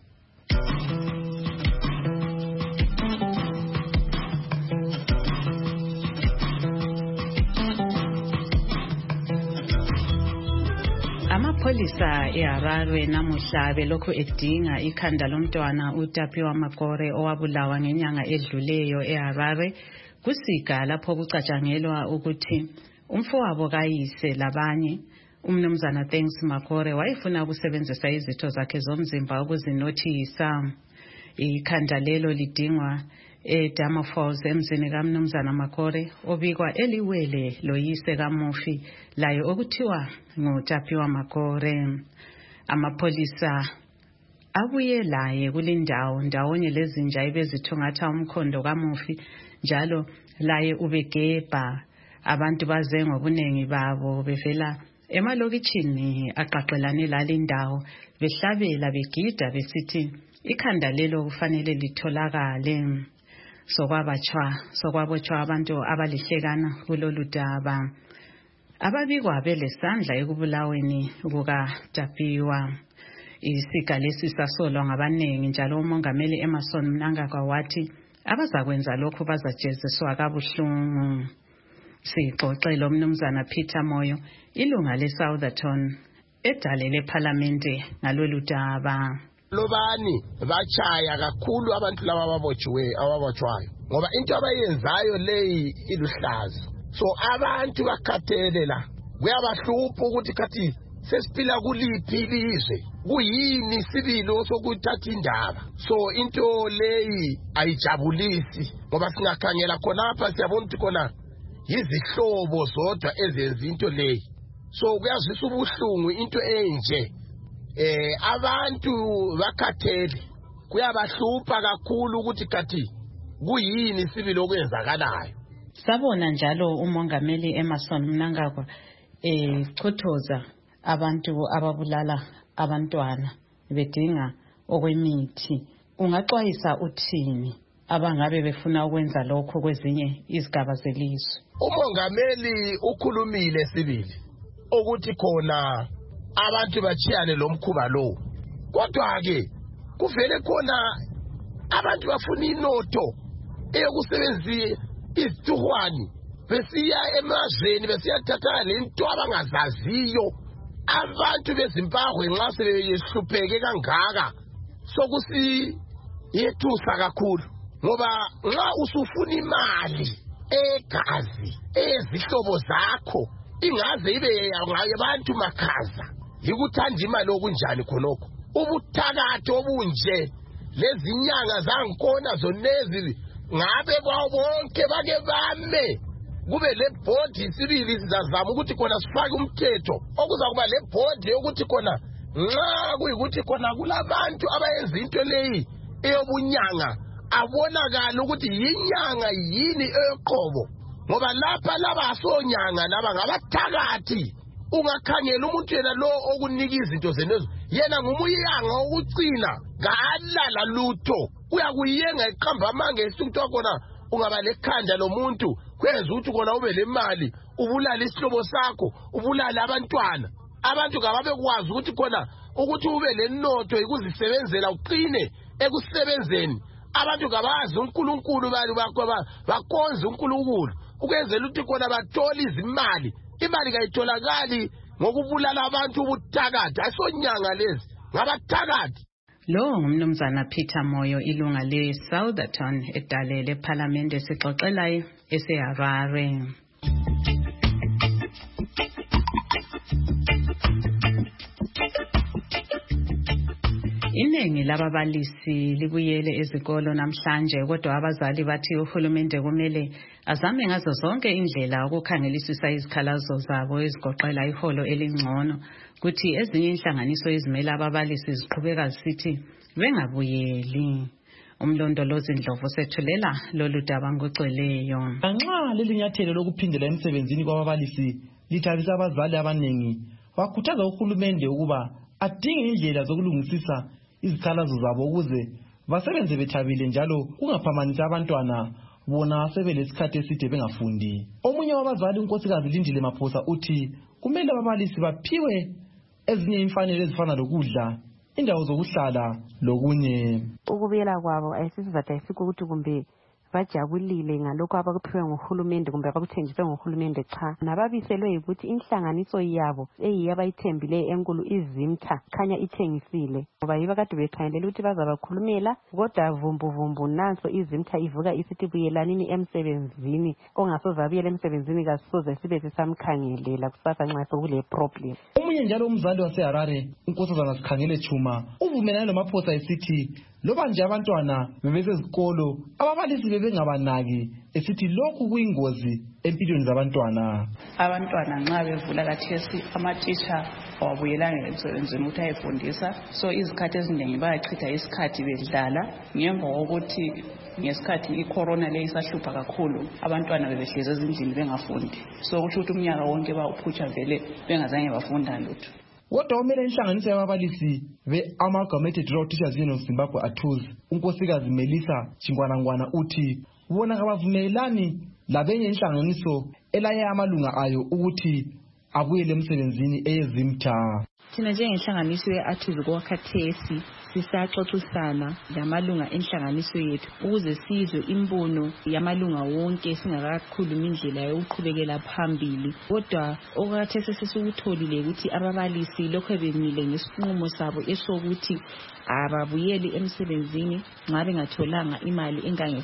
Amapholisa eHarare namuhla belokhu edinga ikhanda lomntwana uTapiwa Makore owabulawa ngenyanga edluleyo eHarare kusiga lapho kucatshangelwa ukuthi umfowabo kayise labanye umnumzana Thanks Makore wayefuna ukusebenzisa izitho zakhe zomzimba ukuzinothisa. Ikhanda lelo lidingwa eDama Falls emzini kaMnumzana Makore obikwa eliwele loyise kamufi layo okuthiwa nguTapiwa Makore. Amapholisa abuye laye kulindawo ndawonye lezinja ebezithungatha umkhondo kamufi njalo laye ubegebha. Abantu baze ngobunengi babo bevela emalokitshini aqaqelane lalindawo behlabela begida besithi ikhanda lelo kufanele litholakale. sokwabotshwa abantu abalihlekana kulolu daba. Ababikwa belesandla ekubulaweni kukaTapiwa. Isiga lesi sasolwa ngabaningi njalo umongameli Emmerson Mnangagwa wathi abazakwenza lokho bazajeziswa kabuhlungu. Sixoxe lo mnumzana Peter Moyo, ilunga leSoutherton edale leParliamente ngalolu daba. Lobani bachaya kakhulu abantu laba ababotshwayo ngoba into abayenzayo leyi iluhlaza. So abantu bakhathele la kuyabahlupha ukuthi kathi sesiphila kuliphi ilizwe kuyini sibilo sokuthatha indaba. So into leyi ayijabulisi ngoba singakhangela khona apha siyabona ukuthi khona yizihlobo zodwa ezenza into leyi. So kuyazisa ubuhlungu into enje. Abantu bakhathele kuyabahlupha kakhulu ukuthi kathi kuyini sibilo okwenzakalayo. Sabona njalo umongameli Emmerson Mnangagwa chothoza abantu ababulala abantwana bedinga okwemithi. Ungaxwayisa uthini abangabe befuna ukwenza lokho kwezinye izigaba zelizwe? Umongameli ukhulumile sibili ukuthi khona abantu bachiyane lo mkhuba lo. Kodwa ke kuvele khona abantu bafuna inotho eyokusebenzisa isituhwani besiya emazweni besiyathatha lento abangazaziyo. Abantu bezimbabwe nxa sebehlupheke kangaka sokusi yethusa kakhulu ngoba nxa usufuna imali egazi ezihlobo zakho ingaze ibe yabantu makhaza yikuthanda imali okunjani khonokho. Ubuthakathi obunje lezi nyanga zangkhona zonezi ngabe bonke bake bame kube le board isibili sizazama ukuthi khona sifake umthetho okuza kuba le board yokuthi khona nxa kuyikuthi khona kulabantu abayenza into leyi eyobunyanga abonakala ukuthi yinyanga yini eyoqobo ngoba lapha laba asonyanga laba ngabathakathi. Ungakhangela umuntu yena lo okunika izinto zenezo yena ngumuyanga okucina ngalala lutho uyakuyenga iqamba amange isithuthi wakona ungaba lekhanda lomuntu kwenza ukuthi kona ube lemali ubulala isihlobo sakho ubulala abantwana. Abantu ngababe kwazi ukuthi khona ukuthi ube lenotho ikuzisebenzela uqine ekusebenzeni. Abantu ngabazi uNkulunkulu bakonza uNkulunkulu ukwenzela ukuthi khona bathola izimali. Imali kayitholakali ngokubulala abantu ubuthakathi asonyanga lezi ngabathakathi. Lo ngumnumzana Peter Moyo, ilunga leSoutherton edale leParliamente, sixoxela eseHarare. Iningi lababalisi libuyele ezikolo namhlanje, kodwa abazali bathi uhulumende kumele azame ngazo zonke indlela ukukhangelisisa izikhalazo zabo ezigoqela iholo elingcono, kuthi ezinye inhlanganiso ezimela ababalisi ziqhubeka zisithi bengabuyeli. Umlondolozi Ndlovu sethulela lolu daba ngogcweleyo. Nxa lelinyathelo lokuphindela emsebenzini kwababalisi lithabisa abazali abaningi, bakhuthaza uhulumende ukuba adinge indlela zokulungisisa izikhalazo zabo ukuze basebenze bethabile njalo kungaphamanisi abantwana bona sebelesikhathi eside bengafundi. Omunye wabazali unkosikazi Lindile Maphosa uthi kumele ababalisi baphiwe ezinye imfanelo ezifana lokudla, indawo zokuhlala lokunye. Ukubuyela kwabo ayisizathu ayisiko ukuthi kumbe bajabulile ngalokho abakuphiwe nguhulumende kumbe abakuthenjiswe nguhulumende, cha. Nababiselwe ukuthi inhlanganiso yabo eyiyabayithembileyo enkulu izimtha khanya ithengisile ngoba yiba kade bekhangelela ukuthi bazabakhulumela, kodwa vumbu nanso izimtha ivuka isithi buyelanini emsebenzini. Ongasoze abuyela emsebenzini kasoze sibe sisamkhangelela kusasa nxa sekule problem. Omunye njalo umzali waseHarare unkosazana Sikhangele Chuma uvumelana noMaphosa esithi loba nje abantwana bebesezikolo ababalisi bebengabanaki, esithi lokhu kuyingozi empilweni zabantwana. Abantwana nxa bevula kathesi amatitsha awabuyelanga emsebenzini ukuthi ayefundisa, so izikhathi eziningi bayachitha isikhathi bedlala ngemva kokuthi ngesikhathi icorona le isahlupha kakhulu abantwana bebehlezi ezindlini bengafundi, so kusho ukuthi umnyaka wonke bawuphutsha vele bengazange bafunda lutho. Kodwa umele inhlanganiso yababalisi be-Amalgamated Rural Teachers Union of Zimbabwe ATUZ unkosikazi Melissa Chingwanangwana uthi bona kabavumelani labenye inhlanganiso elaye amalunga ayo ukuthi abuyele emsebenzini eyeZimta. Thina njengenhlanganiso ye-Artists kwakhathesi sisaxoxisana lamalunga enhlanganiso yethu ukuze sizwe imbono yamalunga wonke singakakhuluma indlela yokuqhubekela phambili. Kodwa okhathesi sesukutholile ukuthi ababalisi lokho bemile ngesinqumo sabo esokuthi ababuyeli emsebenzini nxa bengatholanga imali engange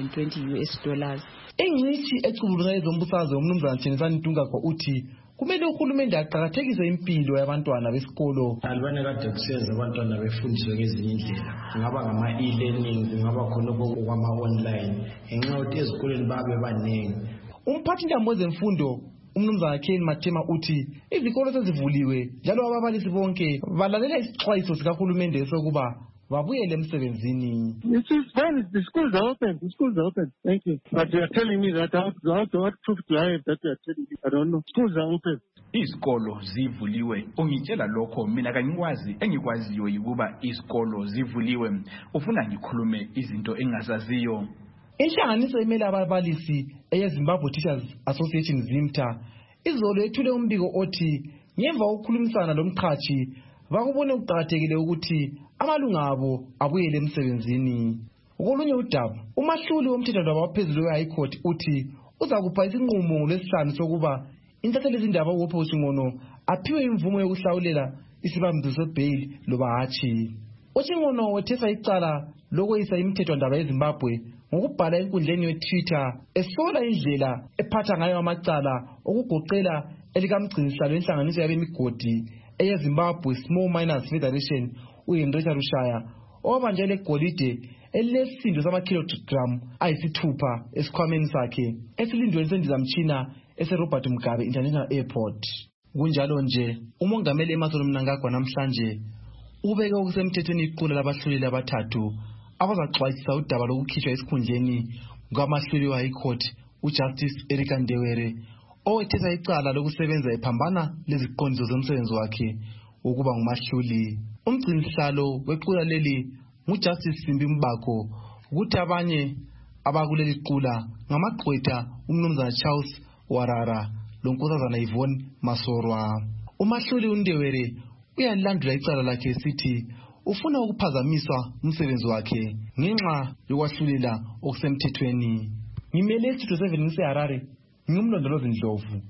$520. Ingcitshi ecubulula ezombusazwe umnumzana Thenisani Ntungagwa uthi kumele uhulumende aqakathekise impilo yabantwana besikolo. Alibane kade kusenza abantwana befundiswe ngezinye indlela, kungaba ngama e-learning, kungaba khona okwama online, ngenxa yokuthi ezikoleni babe baningi. Umphathintambo wezemfundo umnumzana Ken Matema uthi izikolo sezivuliwe njalo ababalisi bonke balalela isixwayiso sikahulumende sokuba babuyele emsebenzini. It is fine. The schools are open. The schools are open. Thank you. But you are telling me that what proof do I have that you are telling me? I don't know. Schools are open. Izikolo zivuliwe. Ungitshela lokho mina kangikwazi. Engikwaziyo yikuba izikolo zivuliwe. Ufuna ngikhulume izinto engazaziyo. Inhlanganiso emele ababalisi eyeZimbabwe Teachers Association Zimta izolo ethule umbiko othi ngemva kokukhulumisana lomqhashi bakubone ukuqakathekile ukuthi amalunga abo abuyele emsebenzini. Kolunye udaba umahluli womthethwandaba waphezulu we-High Court uthi uza kupha isinqumo lesihlanu sokuba intatheli izindaba uWophe Shingono aphiwe imvumo yokuhlawulela isibambiso sebhayili loba hatshi. Shingono wethesa icala lokweyisa imithethwandaba yeZimbabwe ngokubhala enkundleni yeTwitter esola indlela ephatha ngayo amacala okugoqela elikamgcinisihlalo wenhlanganiso yabemigodi eyeZimbabwe Small Miners Federation uHenrietta Rushaya owabanjele golide elilesindo sama-kilogram ayisithupha esikhwameni sakhe esilindweni sendizamtshina ese-Robert Mugabe International Airport. Kunjalo nje umongameli Emmerson Mnangagwa namhlanje ubeke okusemthethweni iqula labahluleli abathathu abazaxwayisa udaba lokukhishwa esikhundleni ngamahluli we-High Court uJustice Erika Ndewere owethesa icala lokusebenza ephambana leziqondiso zomsebenzi wakhe ukuba ngumahluli. Umgcinisihlalo wequla leli nguJustice Simbi Mbako ukuthi abanye abakuleli qula ngamagqwetha umnumzana Charles Warara lonkosazana Yvonne Masorwa. Umahluli uNdewere uyalandula icala lakhe sithi ufuna ukuphazamiswa umsebenzi wakhe ngenxa yokwahlulela okusemthethweni. Ngimele Studio 7 ngiseHarare ngimlondolozi Ndlovu.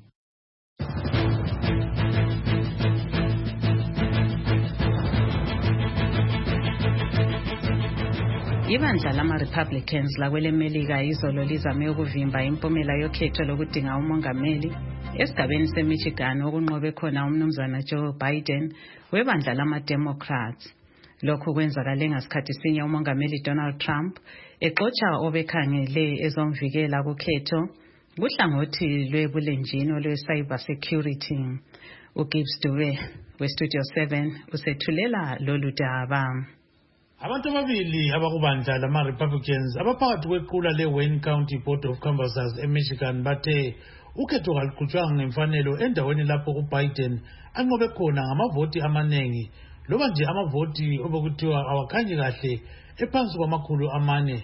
Ibandla lama-Republicans lakwelemelika izolo lizame ukuvimba impumela yokhetho lokudinga umongameli esigabeni seMichigan okunqobe khona umnumzana Joe Biden webandla lama-Democrats. Lokhu kwenzakale ngasikhathi sinye umongameli Donald Trump exotsha obekhangele ezomvikela kukhetho kuhlangothi lwebulenjini lwe-cyber security. uGibbs Dube weStudio 7 usethulela lolu daba. Abantu ababili abakubandla lama-Republicans abaphakathi kwequla le-Wayne County Board of Canvassers eMichigan bathe ukhetho kaluqhutshwanga ngemfanelo endaweni lapho uBiden anqobe khona ngamavoti amaningi loba nje amavoti obekuthiwa awakhanyi kahle ephansi kwamakhulu amane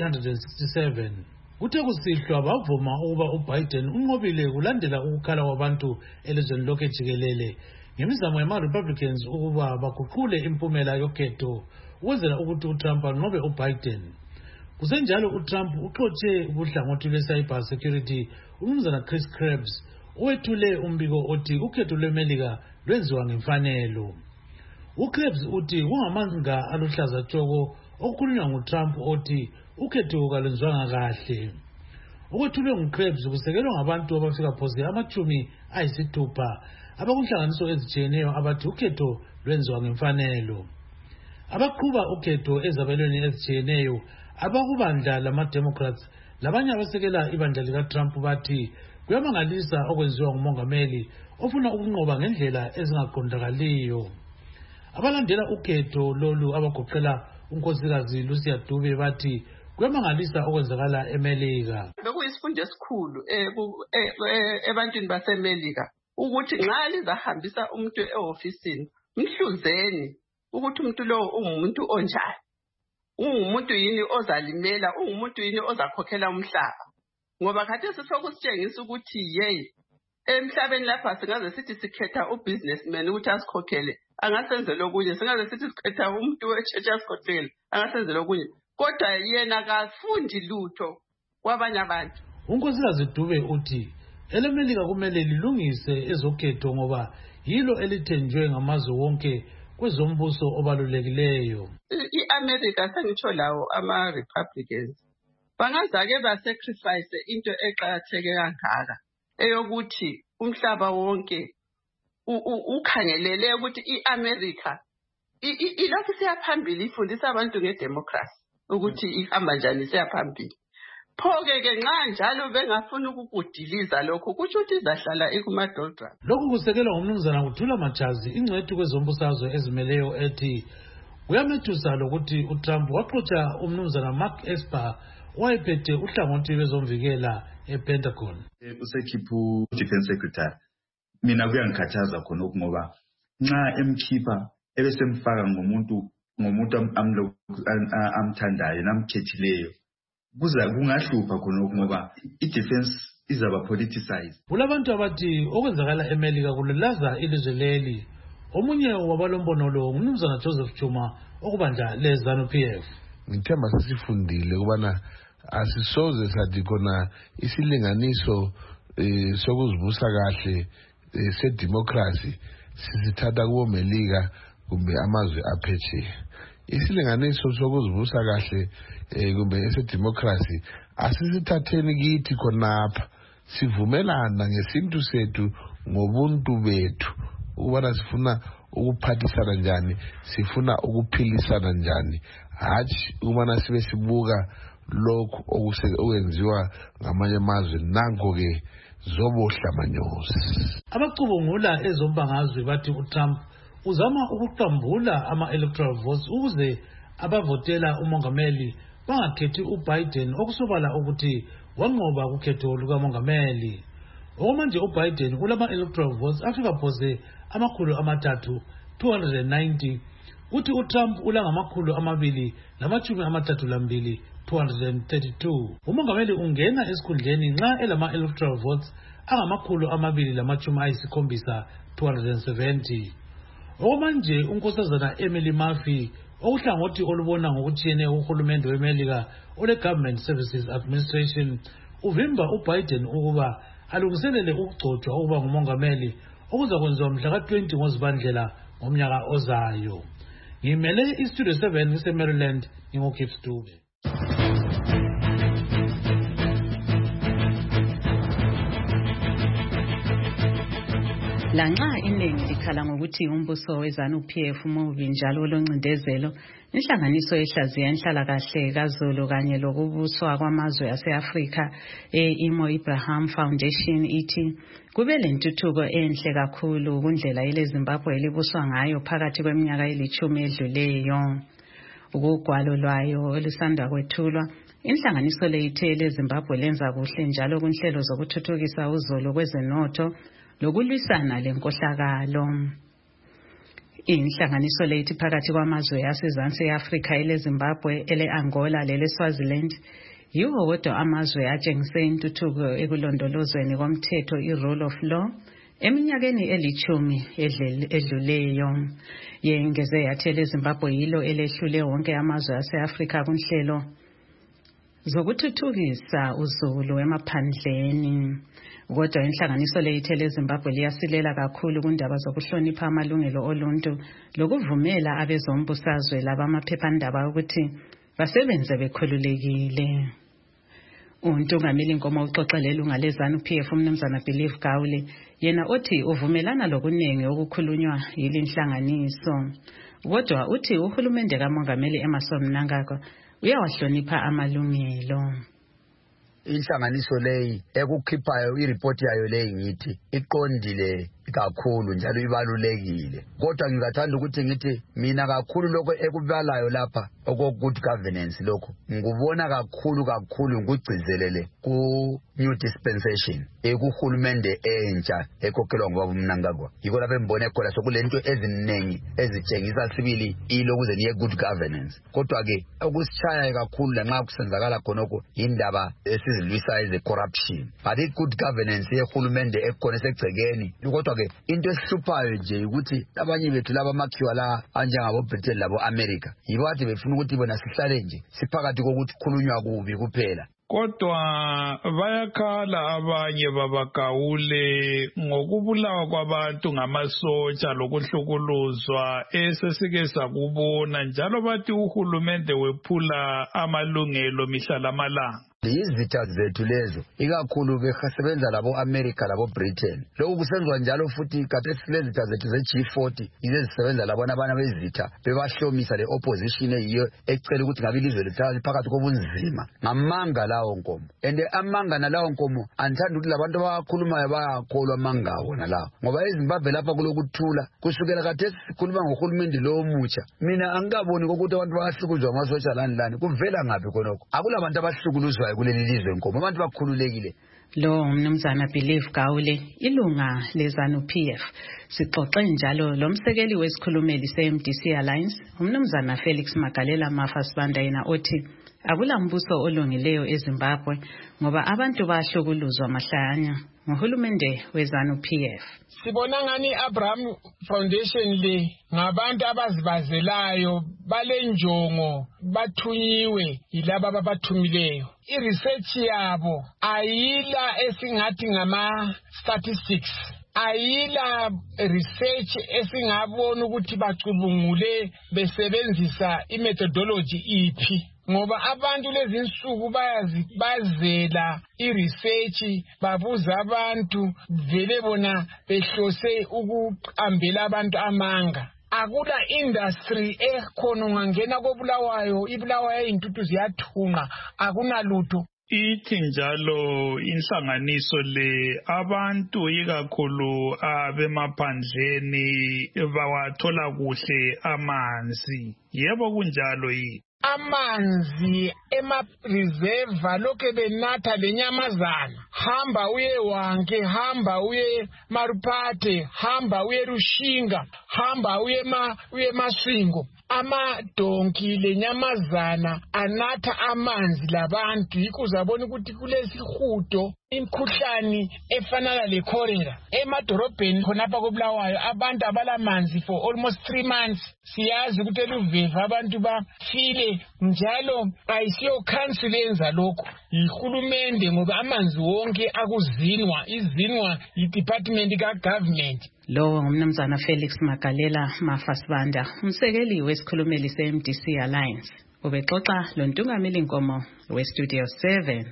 367. Kuthe kusihlwa bavuma ukuba uBiden unqobile kulandela ukukhala kwabantu elizweni lonke jikelele ngemizamo yama-Republicans ukuba baguqule impumela yokhetho ukwenzela ukuthi uTrump anqobe uBiden. Kusenjalo uTrump uxotshe ubuhlangothi lwe-cyber security umnumzana Chris Krebs owethule umbiko othi ukhetho lweMelika lwenziwa ngemfanelo. uKrebs uthi kungamanga aluhlaza tshoko okukhulunywa nguTrump othi ukhetho kalwenziwanga kahle. Okwethulwe nguKrebs kusekelwa ngabantu abafika phose ama-60 abakunhlanganiso ezitshiyeneyo abathi ukhetho lwenziwa ngemfanelo. Abaqhuba ukhetho ezabelweni ezitshiyeneyo abakubandla lama-Democrats labanye abasekela ibandla likaTrump bathi kuyamangalisa okwenziwa ngumongameli ofuna ukunqoba ngendlela ezingaqondakaliyo. Abalandela ukhetho lolu abagoqela unkosikazi Lucia Dube bathi kuyamangalisa okwenzakala eMelika. Bekuyisifundo esikhulu ebantwini baseMelika ukuthi nxa lizahambisa umuntu ehofisini mhluzeni ukuthi umuntu lo ungumuntu onjani, ungumuntu yini ozalimela, ungumuntu yini ozakhokhela umhlaba. Ngoba khathesi sokusitshengisa ukuthi emhlabeni lapha singaze sithi sikhetha ubusinessman ukuthi asikhokhele, angasenzela okunye. Singaze sithi sikhetha umuntu wechurch asikhokhele, angasenzela okunye. Kodwa yena kafundi lutho kwabanye abantu. uNkosikazi Dube uthi elemelika kumele lilungise ezokhetho ngoba yilo elithenjwe ngamazwe wonke kwezombuso obalulekileyo. I-America sengitsho lawo ama-Republicans bangazake basacrifice into eqakatheke kangaka eyokuthi umhlaba wonke ukhangelele ukuthi i-America ilokhu siyaphambili ifundisa abantu ngedemocracy ukuthi ihamba njani siyaphambili. Pho-ke nxa njalo bengafuna ukukudiliza lokho kusho ukuthi izahlala ikumadoldrums. Lokhu kusekelwa ngumnumzana Kuthula Majazi, ingcwethi kwezombusazwe ezimeleyo ethi kuyamethusa lokuthi uTrump waxotsha umnumzana Mark Esper owayephethe uhlangothi lwezomvikela ePentagon. Usekhipha Defense Secretary. Mina kuyangikhathaza khonokho ngoba nxa emkhipha ebesemfaka ngomuntu amthandayo namkhethileyo kungahlupha khonokho ngoba i-defense izaba politicized. Kulabantu abathi okwenzakala eMelika kulelaza ilizwe leli. Omunye wabalombono lo ngumnumzana Joseph Chuma okubandla leZANU-PF. Ngithemba sesifundile ukubana asisoze sathi khona isilinganiso sokuzibusa kahle sedemocracy sisithatha kuMelika kumbe amazwe aphetsheya. Isilinganiso sokuzibusa kahle kumbe esedemocracy asisithatheni kithi khonapha sivumelana ngesintu sethu ngobuntu bethu ukubana sifuna ukuphathisana njani, sifuna ukuphilisana njani, hatshi ukubana sibe sibuka lokhu okwenziwa ngamanye amazwe. Nanko-ke zobohla manyosi. Abacubungula ezombangazwe bathi uTrump uzama ukuqambula ama-electoral votes ukuze abavotela umongameli bangakhethi uBiden okusobala ukuthi wanqoba kukhetho lukamongameli. Okwamanje uBiden ulama-electoral votes afika phose 290 uthi uTrump ulangamakhulu 232 232. Umongameli ungena esikhundleni nxa elama-electoral votes angamakhulu 270 270. Okwamanje unkosazana Emily Murphy okuhlangothi olubona ngokuthiyene uhulumende weMelika ole-Government Services Administration uvimba uBiden ukuba alungiselele ukugcotshwa ukuba ngumongameli okuza kwenziwa mhla ka-20 ngoZibandlela ngomnyaka ozayo. Ngimele iStudio 7 ngise-Maryland, nginguKips Dube. Lanxa iningi likhala ngokuthi umbuso weZANU-PF umubi njalo loncindezelo, inhlanganiso ehlaziya inhlalakahle kaZulu kanye lokubuswa kwamazwe ase-Afrika e-Imo Abraham Foundation ithi kube lentuthuko enhle kakhulu kundlela eleZimbabwe elibuswa ngayo phakathi kweminyaka eli-10 edluleyo. Ukugwalo lwayo olusanda kwethulwa, inhlanganiso le ithe eleZimbabwe lenza kuhle njalo kunhlelo zokuthuthukisa uzulu kwezenotho lokulwisana lenkohlakalo. Inhlanganiso lethi phakathi kwamazwe asezansi eAfrika eleZimbabwe, ele-Angola lele-Swaziland yiwo kodwa amazwe atshengise intuthuko ekulondolozweni komthetho i-rule of law eminyakeni eli-10 edluleyo. Yengeze yathi eleZimbabwe yilo elehlule wonke amazwe ase-Afrika kunhlelo zokuthuthukisa uzulu emaphandleni. Kodwa inhlanganiso lethi eleZimbabwe liyasilela kakhulu kundaba zokuhlonipha amalungelo oluntu lokuvumela abezombusazwe labamaphephandaba ukuthi basebenze bekhululekile. Untungameli Nkomo uxoxele ilunga leZANU-PF umnumzana Believe Gawule yena othi uvumelana lokuningi okukhulunywa yilinhlanganiso. Kodwa uthi uhulumende kaMongameli Emmerson Mnangagwa uyawahlonipha amalungelo. Inhlanganiso leyi ekukhiphayo ireport yayo leyi ngithi iqondile kakhulu njalo ibalulekile. Kodwa ngingathanda ukuthi ngithi mina kakhulu lokho ekubalayo lapha oko-good governance lokho ngikubona kakhulu ngikugcizelele ku-new dispensation ekuhulumende entsha ekhokhelwa ngobaba uMnangagwa. Yiko lapho embone khona sokulento eziningi ezitshengisa sibili ilokuze niye good governance. Kodwa-ke okusishaya kakhulu lanxa kusenzakala khonokho indaba esizilwisayo ze-corruption. But i-good governance yehulumende ekhona esegcekeni. Kodwa-ke into esihluphayo nje ukuthi abanye bethu laba amakhiwa la anjengabo-Britain labo-America yibo kade befuna ukuthi bona sihlale nje siphakathi kokuthi khulunywa kubi kuphela. Kodwa bayakhala abanye babagawule ngokubulawa kwabantu ngamasotsha lokuhlukuluzwa esesike sakubona, njalo bathi uhulumende wephula amalungelo mihla lamalanga. Izitha zethu lezo ikakhulu besebenza labo-America labo-Britain. Lokhu kusenziwa njalo futhi kade silezitha zethu ze-G40 yize zisebenza labona abana bezitha bebahlomisa le-opposition eyiyo ecela ukuthi ngabe ilizwe lihlala phakathi kobunzima ngamanga lawo nkomo. And amanga nalawo nkomo andithanda ukuthi labantu abakhulumayo bayakholwa amangawo nalawo, ngoba eZimbabwe lapha kulokuthula kusukela kade sikhuluma ngohulumende lo mutsha. Mina angikaboni ukuthi abantu bayahlukuluzwa ngamasotsha lani kuvela ngaphi khonokho. Akulabantu abahlukuluzwa kuleli lizwe nkomo, abantu bakhululekile. Lo mnumzana Believe Gawule, ilunga leZANU-PF. Sixoxe njalo lomsekeli wesikhulumeli se-MDC Alliance, umnumzana Felix Magalela Mafasibanda, yena othi akulambuso olungileyo eZimbabwe ngoba abantu bahlukuluzwa mahlanya nguhulumende weZANU-PF. Sibona ngani Abraham Foundation le ngabantu abazibazelayo balenjongo bathunyiwe yilaba ababathumileyo. I-research yabo ayila esingathi ngama statistics, ayila research esingabona ukuthi bacubungule besebenzisa imethodology iphi, ngoba abantu lezi insuku bazela i-research babuza abantu vele bona behlose ukuqambela abantu amanga. Akula industry ekhona ungangena kobulawayo ibulawayo intuthu ziyathunqa akunalutho. Ithi njalo inhlanganiso le abantu ikakhulu abemaphandleni bawathola kuhle amanzi. Yebo kunjalo yini? Amanzi ema-reserve lokhe benatha lenyamazana. Hamba uye Wanke, hamba uye Marupate, hamba uye Rushinga, hamba uye Masvingo. Amadonki lenyamazana anatha amanzi labantu, yikho uzabona ukuthi kulesihudo imkhuhlane efanana le-cholera. Emadorobheni khonapha kobulawayo abantu abalamanzi for almost 3 months. Siyazi ukuthi eluveva abantu bafile njalo ayisiyo council yenza lokho, yihulumende, ngoba amanzi wonke akuzinwa, izinwa yi-department ka-government. Lo ngumnumzana Felix Magalela Mafasibanda, umsekeli wesikhulumeli se-MDC Alliance. Ubexoxa lo ntungameli Nkomo we-Studio 7.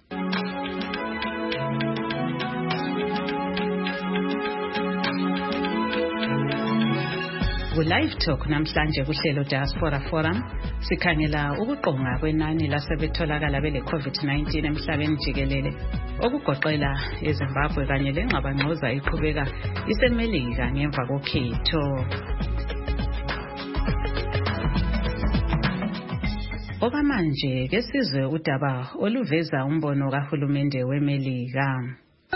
Live Talk namhlanje kuhlelo Diaspora Forum sikhangela ukuqonga kwenani lasebetholakala bele COVID-19 emhlabeni jikelele, okugoqela eZimbabwe kanye lengxabangxoza iqhubeka isemelika ngemva kokhetho. Okwamanje ke sizwe udaba oluveza umbono kahulumende weMelika.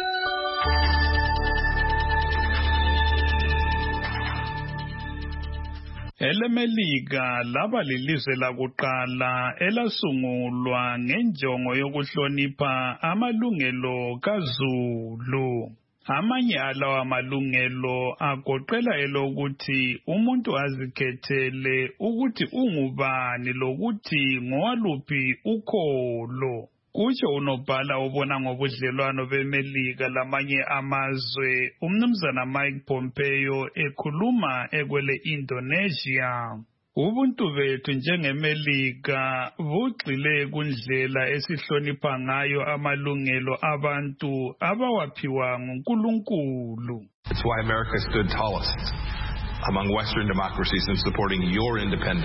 EleMelika laba lilizwe lakuqala elasungulwa ngenjongo yokuhlonipha amalungelo kaZulu. Amanye alawa amalungelo agoqela elokuthi umuntu azikhethele ukuthi ungubani lokuthi ngowaluphi ukholo. Kutsho unobhala obona ngobudlelwano beMelika lamanye amazwe umnumzana Mike Pompeo ekhuluma ekwele Indonesia. Ubuntu bethu njengeMelika bugxile kundlela esihlonipha ngayo amalungelo abantu abawaphiwa nguNkulunkulu. It's why America stood tallest among Western democracies in supporting your independence.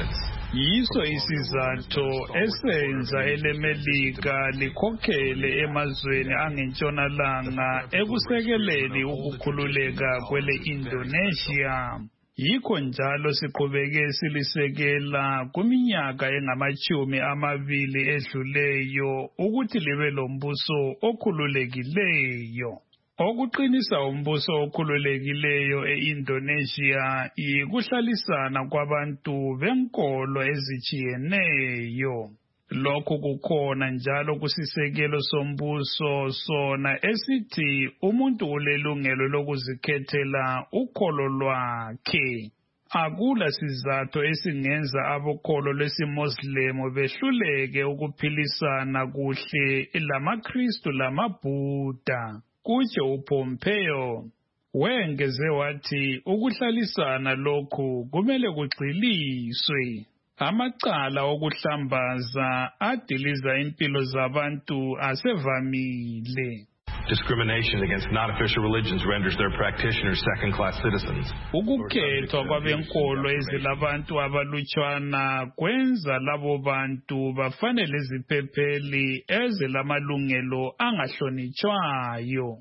Yiso isizathu esenza elemelika likhokhele emazweni angentshonalanga ekusekeleni ukukhululeka kwele Indonesia. Yikho njalo siqhubeke silisekela kuminyaka engama-20 edluleyo ukuthi libe lombuso okhululekileyo. Okuqinisa umbuso okhululekileyo e-Indonesia yikuhlalisana kwabantu benkolo ezitshiyeneyo. Lokhu kukhona njalo kusisekelo sombuso sona esithi umuntu ulelungelo lokuzikhethela ukholo lwakhe. Akula sizathu esingenza abokholo lwesimoslemu behluleke ukuphilisana kuhle lamaKristu lamaBuddha. Kutsho uPompeo, wengeze wathi ukuhlalisana lokhu kumele kugxiliswe. Amacala okuhlambaza adiliza impilo zabantu asevamile. Discrimination against non-official religions renders their practitioners second-class citizens. Ukukhethwa kwabenkolo ezilabantu abalutshwana kwenza labo bantu bafanele iziphepheli ezilamalungelo angahlonitshwayo.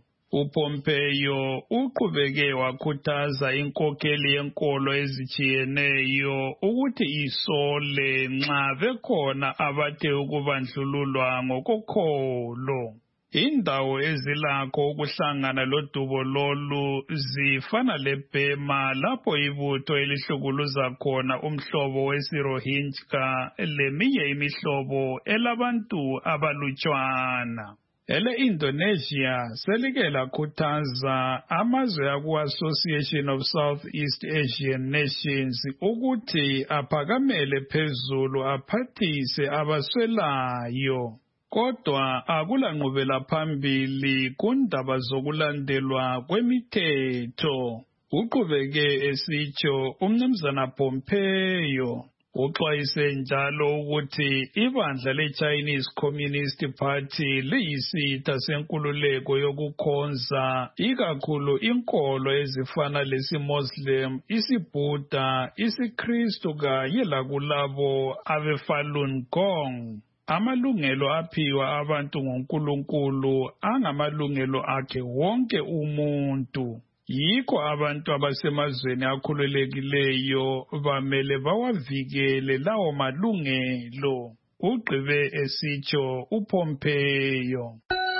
uPompeo uqhubeke wakhuthaza inkokheli yenkolo ezitshiyeneyo ukuthi isole nxa bekhona abathe ukubandlululwa ngokokholo. Indawo ezilakho ukuhlangana lodubo lolu zifana leBurma lapho ibutho elihlukuluza khona umhlobo wesiRohingya leminye imihlobo elabantu abalutshwana. Ele-Indonesia selike lakhuthaza amazwe aku-Association of Southeast Asian Nations ukuthi aphakamele phezulu aphathise abaswelayo. Kodwa akulanqubela phambili kundaba zokulandelwa kwemithetho. Uqhubeke esitsho umnumzana Pompeo. Uxwayise njalo ukuthi ibandla le-Chinese Communist Party liyisitha senkululeko yokukhonza ikakhulu inkolo ezifana lesiMuslim, isiBuddha, isiKristu kanye lakulabo abe-Falun Gong. Amalungelo aphiwa abantu ngoNkulunkulu angamalungelo akhe wonke umuntu. Yikho abantu abasemazweni akhululekileyo bamele bawavikele lawo malungelo. Ugqibe esitsho uPompeo.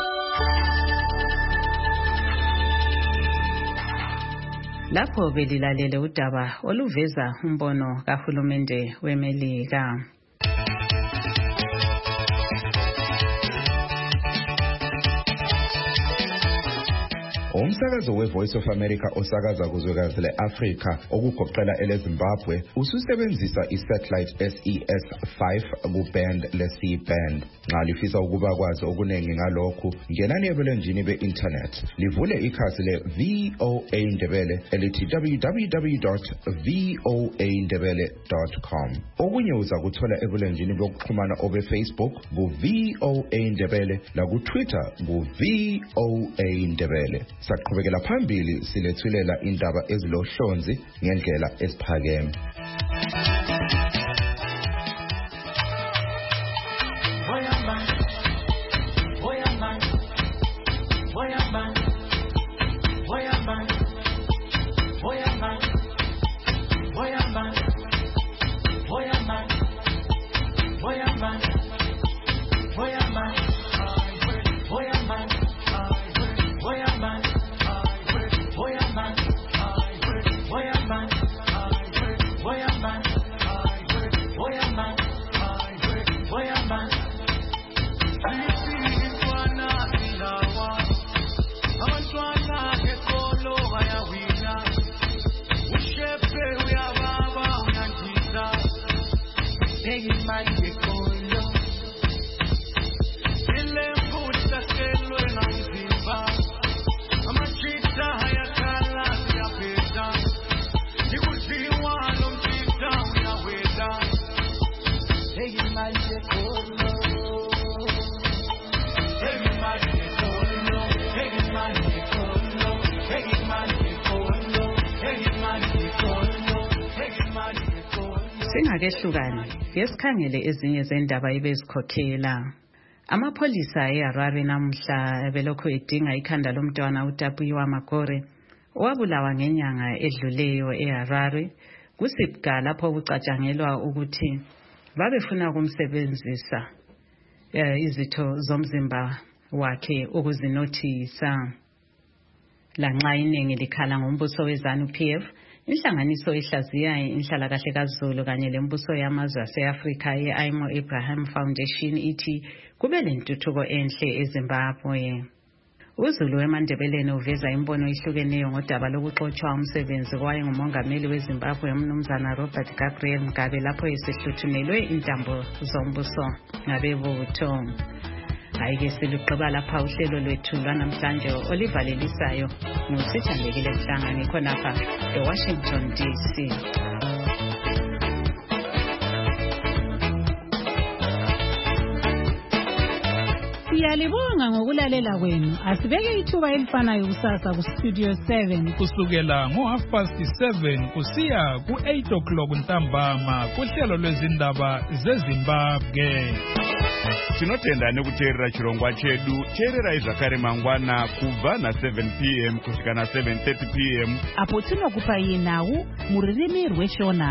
Lapho belilalele udaba oluveza umbono kahulumende weMelika. Umsakazo we-Voice of America osakaza kuzwekazi le-Afrika okugoqela ele-Zimbabwe ususebenzisa i-satellite SES-5 ku-band le-C-band. Nxa lifisa ukuba kwazi okuningi ngalokhu, ngenani ebulenjini be-internet. Livule ikhasi le-VOA Ndebele elithi www.voandebele.com. Okunye uzakuthola ebulenjini bokuxhumana obe-Facebook ku-VOA Ndebele laku-Twitter ku-VOA Ndebele. Saqhubekela phambili silethulela indaba ezilohlonzi ngendlela esiphakeme. Singakehlukani, yesikhangele ezinye zendaba ebezikhokhela. Amapholisa eHarare namhla belokhu edinga ikhanda lomntwana uTapuiwa Makore owabulawa ngenyanga edluleyo eHarare kusipga lapho kucatshangelwa ukuthi babefuna ukumsebenzisa izitho zomzimba wakhe ukuzinothisa. Lanxa iningi likhala ngombuso weZANU-PF, inhlanganiso ehlaziya inhlalakahle kaZulu kanye lembuso yamazwe ase-Afrika ye-Aimo Abraham Foundation ithi kube lentuthuko enhle eZimbabwe. UZulu eMandebeleni uveza imbono ihlukeneyo ngodaba lokuxotshwa umsebenzi kwayengumongameli weZimbabwe umnumzana Robert Gabriel Mugabe lapho esehluthunelwe intambo zombuso ngabebutho. Hayike siluqaba lapha uhlelo lwethu lwanamhlanje olivalelisayo ngusithandekile Mhlanga ngikhonapha eWashington DC. Siyalibonga ngokulalela kwenu. Asibeke ithuba elifanayo kusasa ku Studio 7 kusukela ngo7:30 kusiya ku8 ntambama kuhlelo lwezindaba zeZimbabwe. Tinotenda nekuteerera chirongwa chedu. Teererai zvakare mangwana kubva na7 p.m. kusvika na7:30 p.m. apo tinokupa iye nhau muririmi rweshona.